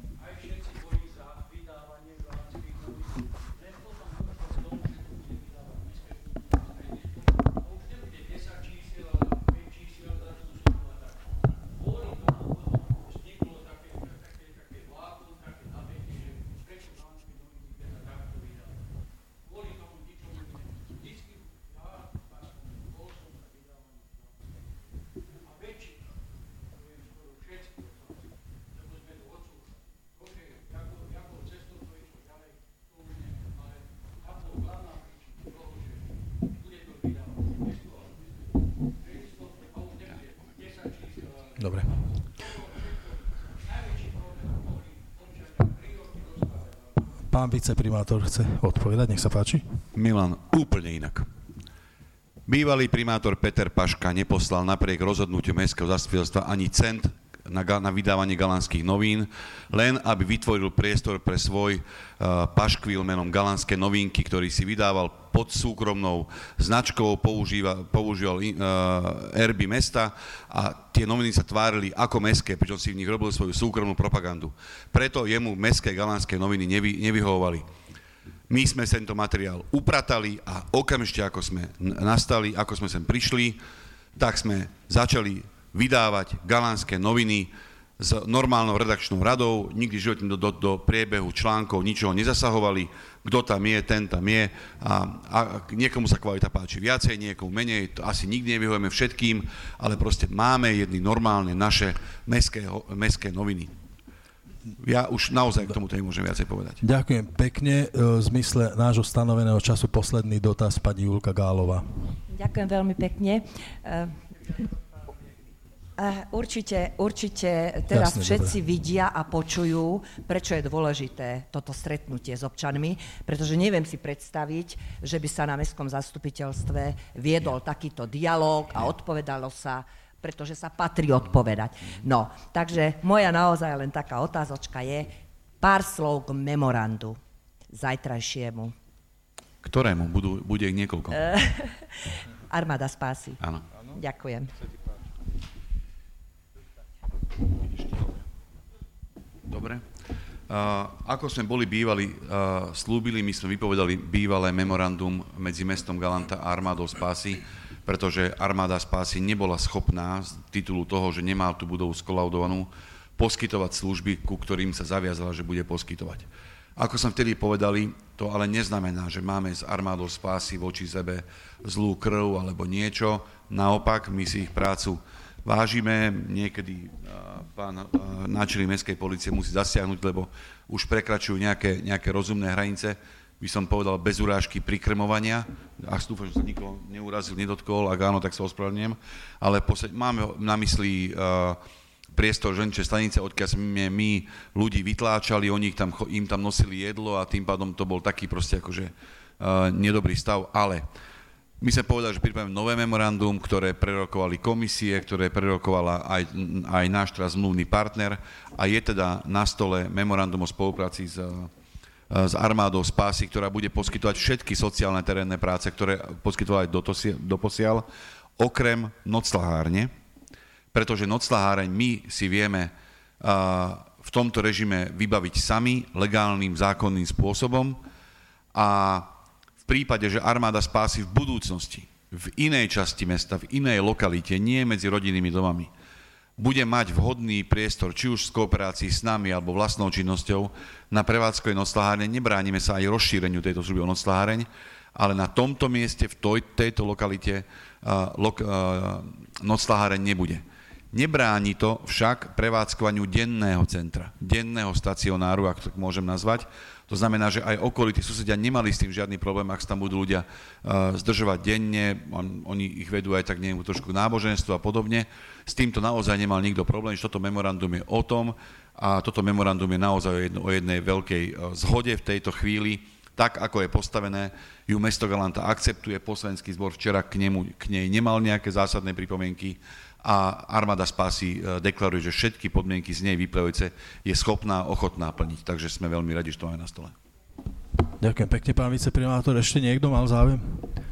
Pán viceprimátor chce odpovedať, nech sa páči. Milan, úplne inak. Bývalý primátor Peter Paška neposlal napriek rozhodnutiu mestského zastupiteľstva ani cent na, na vydávanie Galanských novín, len aby vytvoril priestor pre svoj uh, paškvil menom Galanské novinky, ktorý si vydával pod súkromnou značkou, používa, používal uh, erby mesta a tie noviny sa tvárili ako mestské, pričom si v nich robil svoju súkromnú propagandu. Preto jemu mestské Galanské noviny nevy, nevyhovovali. My sme tento materiál upratali a okamžite, ako sme nastali, ako sme sem prišli, tak sme začali vydávať Galanské noviny s normálnou redakčnou radou, nikdy v živote do, do, do priebehu článkov ničoho nezasahovali, kto tam je, ten tam je a, a niekomu sa kvalita páči viacej, niekomu menej, to asi nikdy nevyhovujeme všetkým, ale proste máme jedny normálne naše mestské, mestské noviny. Ja už naozaj k tomuto nemôžem viacej povedať. Ďakujem pekne. V zmysle nášho stanoveného času posledný dotaz pani Julka Gálová. Ďakujem veľmi pekne. Určite, určite teraz Jasne, všetci dobre. vidia a počujú, prečo je dôležité toto stretnutie s občanmi, pretože neviem si predstaviť, že by sa na mestskom zastupiteľstve viedol takýto dialóg a odpovedalo sa, pretože sa patrí odpovedať. No, takže moja naozaj len taká otázočka je pár slov k memorandu zajtrajšiemu. Ktorému? Budú, bude ich niekoľko. Armáda spásy. Áno. Ďakujem. Dobre. Uh, ako sme boli bývali, uh, slúbili, my sme vypovedali bývalé memorandum medzi mestom Galanta a armádou spásy, pretože armáda spásy nebola schopná z titulu toho, že nemá tú budovu skolaudovanú, poskytovať služby, ku ktorým sa zaviazala, že bude poskytovať. Ako sme vtedy povedali, to ale neznamená, že máme s armádou spásy voči sebe zlú krv alebo niečo. Naopak, my si ich prácu vážime, niekedy uh, pán uh, náčelník mestskej polície musí zasiahnuť, lebo už prekračujú nejaké, nejaké rozumné hranice, by som povedal bez urážky prikrmovania. A dúfam, že sa nikoho neurazil, nedotkol, ak áno, tak sa ospravedlňujem. Ale posled, máme na mysli uh, priestor ženičej stanice, odkiaľ sme my ľudí vytláčali, oni ich tam, im tam nosili jedlo a tým pádom to bol taký proste akože uh, nedobrý stav, ale my sme povedali, že pripravíme nové memorandum, ktoré prerokovali komisie, ktoré prerokovala aj, aj náš teraz zmluvný partner a je teda na stole memorandum o spolupráci s, s armádou spásy, ktorá bude poskytovať všetky sociálne terénne práce, ktoré poskytovali doposiaľ, okrem noclahárne, pretože noclaháreň my si vieme v tomto režime vybaviť sami legálnym, zákonným spôsobom a v prípade, že armáda spásy v budúcnosti, v inej časti mesta, v inej lokalite, nie medzi rodinnými domami, bude mať vhodný priestor, či už v kooperácii s nami alebo vlastnou činnosťou na prevádzkové noclahárne, nebránime sa aj rozšíreniu tejto služby o noclaháreň, ale na tomto mieste, v toj, tejto lokalite uh, lo, uh, noclaháreň nebude. Nebráni to však prevádzkovaniu denného centra, denného stacionáru, ak to môžem nazvať. To znamená, že aj okolití susedia nemali s tým žiadny problém, ak sa tam budú ľudia uh, zdržovať denne, on, oni ich vedú aj tak neviem, trošku k náboženstvu a podobne. S týmto naozaj nemal nikto problém, že toto memorandum je o tom a toto memorandum je naozaj o, jedno, o jednej veľkej uh, zhode v tejto chvíli, tak ako je postavené, ju mesto Galanta akceptuje, poslanecký zbor včera k, nemu, k nej nemal nejaké zásadné pripomienky a armáda spásy deklaruje, že všetky podmienky z nej vyplývajúce je schopná, ochotná plniť. Takže sme veľmi radi, že to máme na stole. Ďakujem pekne, pán viceprimátor. Ešte niekto mal záujem?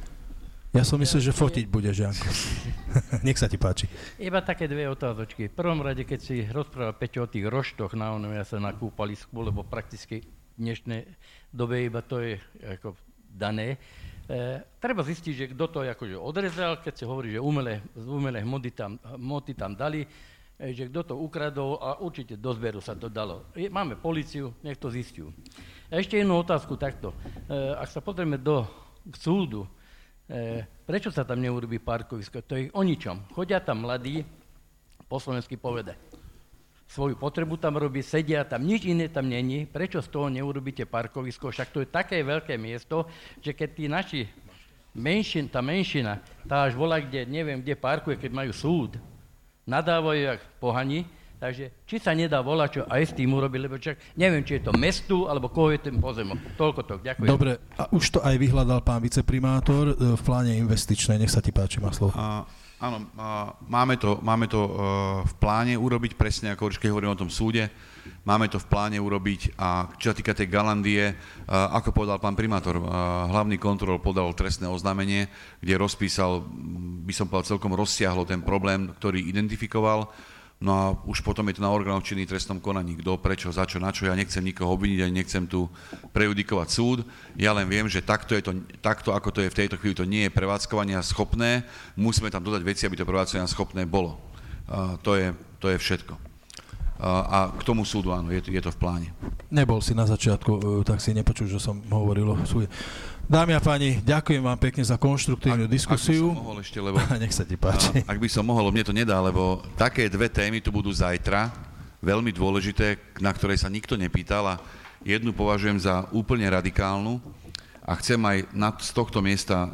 Ja som myslel, že fotiť bude, Žanko. Nech sa ti páči. Iba také dve otázočky. V prvom rade, keď si rozprával Peťo o tých roštoch, na onom ja sa na kúpalisku, lebo prakticky v dnešnej dobe iba to je ako dané. E, treba zistiť, že kto to akože odrezal, keď sa hovorí, že umelé, umelé hmoty tam, hmoty tam dali, e, že kto to ukradol a určite do zberu sa to dalo. Je, máme políciu, nech to zistiu. A ešte jednu otázku takto. E, ak sa pozrieme do súdu, e, prečo sa tam neurobí parkovisko? To je o ničom. Chodia tam mladí, po slovensky povedať. Svoju potrebu tam robí, sedia tam, nič iné tam není. Prečo z toho neurobíte parkovisko? Však to je také veľké miesto, že keď tí naši menšin, tá menšina, tá až volá, kde neviem, kde parkuje, keď majú súd, nadávajú jak pohani, Takže či sa nedá volať, čo aj s tým urobiť, lebo čak neviem, či je to mestu, alebo koho je ten pozemok. Toľko to, ďakujem. Dobre, a už to aj vyhľadal pán viceprimátor v pláne investičnej. Nech sa ti páči, má slovo. A, áno, a máme to, máme to uh, v pláne urobiť, presne ako keď hovorím o tom súde. Máme to v pláne urobiť a čo sa týka tej Galandie, uh, ako povedal pán primátor, uh, hlavný kontrol podal trestné oznámenie, kde rozpísal, by som povedal, celkom rozsiahlo ten problém, ktorý identifikoval. No a už potom je to na orgánoch činných trestnom konaní, kto, prečo, za čo, na čo. Ja nechcem nikoho obviniť, ani nechcem tu prejudikovať súd. Ja len viem, že takto, je to, takto ako to je v tejto chvíli, to nie je prevádzkovania schopné. Musíme tam dodať veci, aby to prevádzkovania schopné bolo. Uh, to, je, to je všetko. Uh, a k tomu súdu, áno, je, je to v pláne. Nebol si na začiatku, tak si nepočul, že som hovoril o súde. Dámy a páni, ďakujem vám pekne za konštruktívnu ak, diskusiu. Ak by som mohol ešte, lebo... Nech sa ti páči. Ak by som mohol, mne to nedá, lebo také dve témy tu budú zajtra, veľmi dôležité, na ktorej sa nikto nepýtal a jednu považujem za úplne radikálnu a chcem aj na, z tohto miesta a,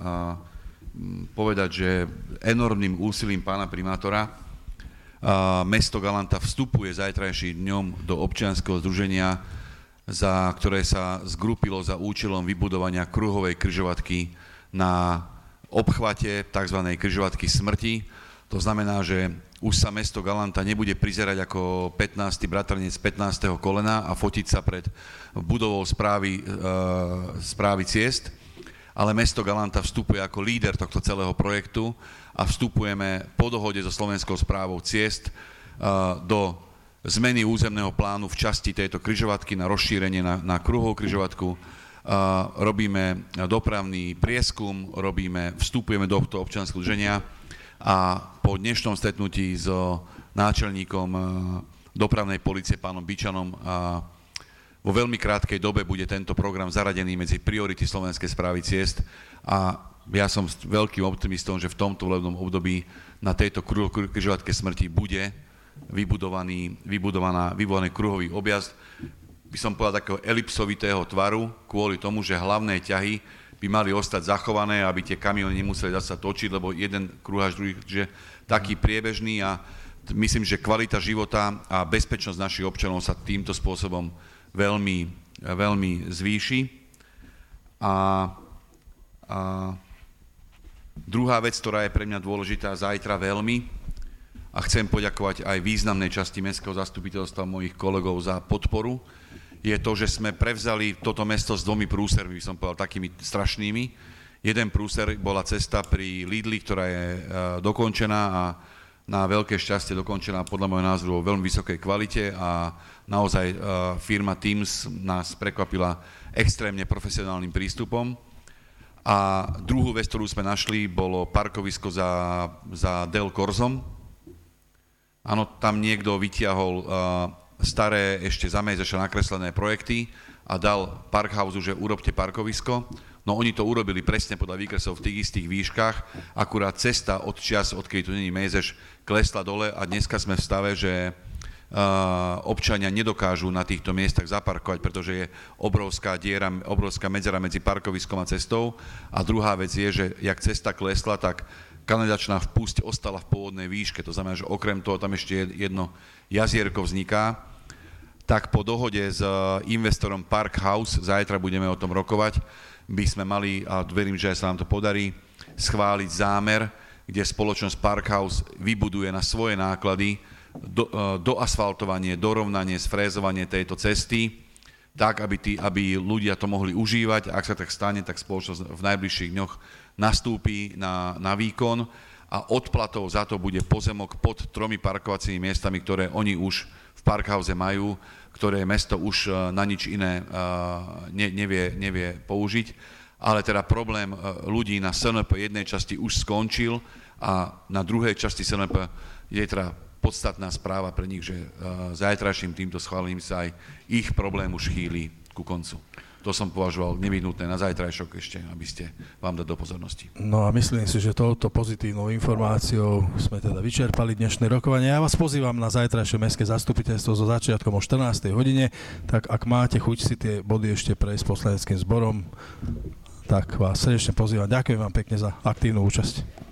povedať, že enormným úsilím pána primátora a, mesto Galanta vstupuje zajtrajším dňom do občianskeho združenia, za ktoré sa zgrupilo za účelom vybudovania kruhovej križovatky na obchvate tzv. Križovatky smrti. To znamená, že už sa mesto Galanta nebude prizerať ako pätnásty bratranec pätnásteho kolena a fotiť sa pred budovou správy, e, správy ciest, ale mesto Galanta vstupuje ako líder tohto celého projektu a vstupujeme po dohode so Slovenskou správou ciest e, do zmeny územného plánu v časti tejto križovatky na rozšírenie na, na kruhovú križovatku. Uh, robíme dopravný prieskum, robíme, vstupujeme do tohto občianskeho združenia a po dnešnom stretnutí s náčelníkom uh, dopravnej polície pánom Byčanom uh, vo veľmi krátkej dobe bude tento program zaradený medzi priority Slovenskej správy ciest a ja som veľkým optimistom, že v tomto volebnom období na tejto kruhovej križovatke smrti bude vybudovaný, vybudovaná, vybudovaný kruhový objazd, by som povedal takého elipsovitého tvaru, kvôli tomu, že hlavné ťahy by mali ostať zachované, aby tie kamióny nemuseli zasa točiť, lebo jeden kruh až druhý, že taký priebežný a myslím, že kvalita života a bezpečnosť našich občanov sa týmto spôsobom veľmi, veľmi zvýši. A, a druhá vec, ktorá je pre mňa dôležitá zajtra veľmi, a chcem poďakovať aj významnej časti mestského zastupiteľstva mojich kolegov za podporu, je to, že sme prevzali toto mesto s dvomi prúsermi, by som povedal, takými strašnými. Jeden prúser bola cesta pri Lidli, ktorá je uh, dokončená a na veľké šťastie dokončená podľa môjho názoru vo veľmi vysokej kvalite a naozaj uh, firma Teams nás prekvapila extrémne profesionálnym prístupom. A druhú vec, ktorú sme našli, bolo parkovisko za, za Del Corzom. Áno, tam niekto vytiahol uh, staré, ešte za Mejzeša nakreslené projekty a dal Parkhouse, že urobte parkovisko. No oni to urobili presne podľa výkresov v tých istých výškach, akurát cesta od čias, odkedy tu není Mejzeš, klesla dole a dneska sme v stave, že uh, občania nedokážu na týchto miestach zaparkovať, pretože je obrovská diera, obrovská medzera medzi parkoviskom a cestou. A druhá vec je, že jak cesta klesla, tak kanalizačná vpusť ostala v pôvodnej výške, to znamená, že okrem toho tam ešte jedno jazierko vzniká, tak po dohode s investorom Parkhouse, zajtra budeme o tom rokovať, by sme mali, a verím, že aj sa nám to podarí, schváliť zámer, kde spoločnosť Parkhouse vybuduje na svoje náklady do, doasfaltovanie, dorovnanie, sfrézovanie tejto cesty, tak, aby, tí, aby ľudia to mohli užívať. Ak sa tak stane, tak spoločnosť v najbližších dňoch nastúpi na, na výkon a odplatou za to bude pozemok pod tromi parkovacími miestami, ktoré oni už v Parkhouse majú, ktoré mesto už na nič iné ne, nevie, nevie použiť. Ale teda problém ľudí na es en pé jednej časti už skončil a na druhej časti es en pé je teda podstatná správa pre nich, že zajtrajším týmto schválením sa aj ich problém už chýli ku koncu. To som považoval nevyhnutné na zajtrajšok ešte, aby ste vám dať do pozornosti. No a myslím si, že touto pozitívnou informáciou sme teda vyčerpali dnešné rokovanie. Ja vás pozývam na zajtrajšie mestské zastupiteľstvo so začiatkom o štrnástej hodine, tak ak máte chuť si tie body ešte prejsť poslaneckým zborom, tak vás srdečne pozývam. Ďakujem vám pekne za aktívnu účasť.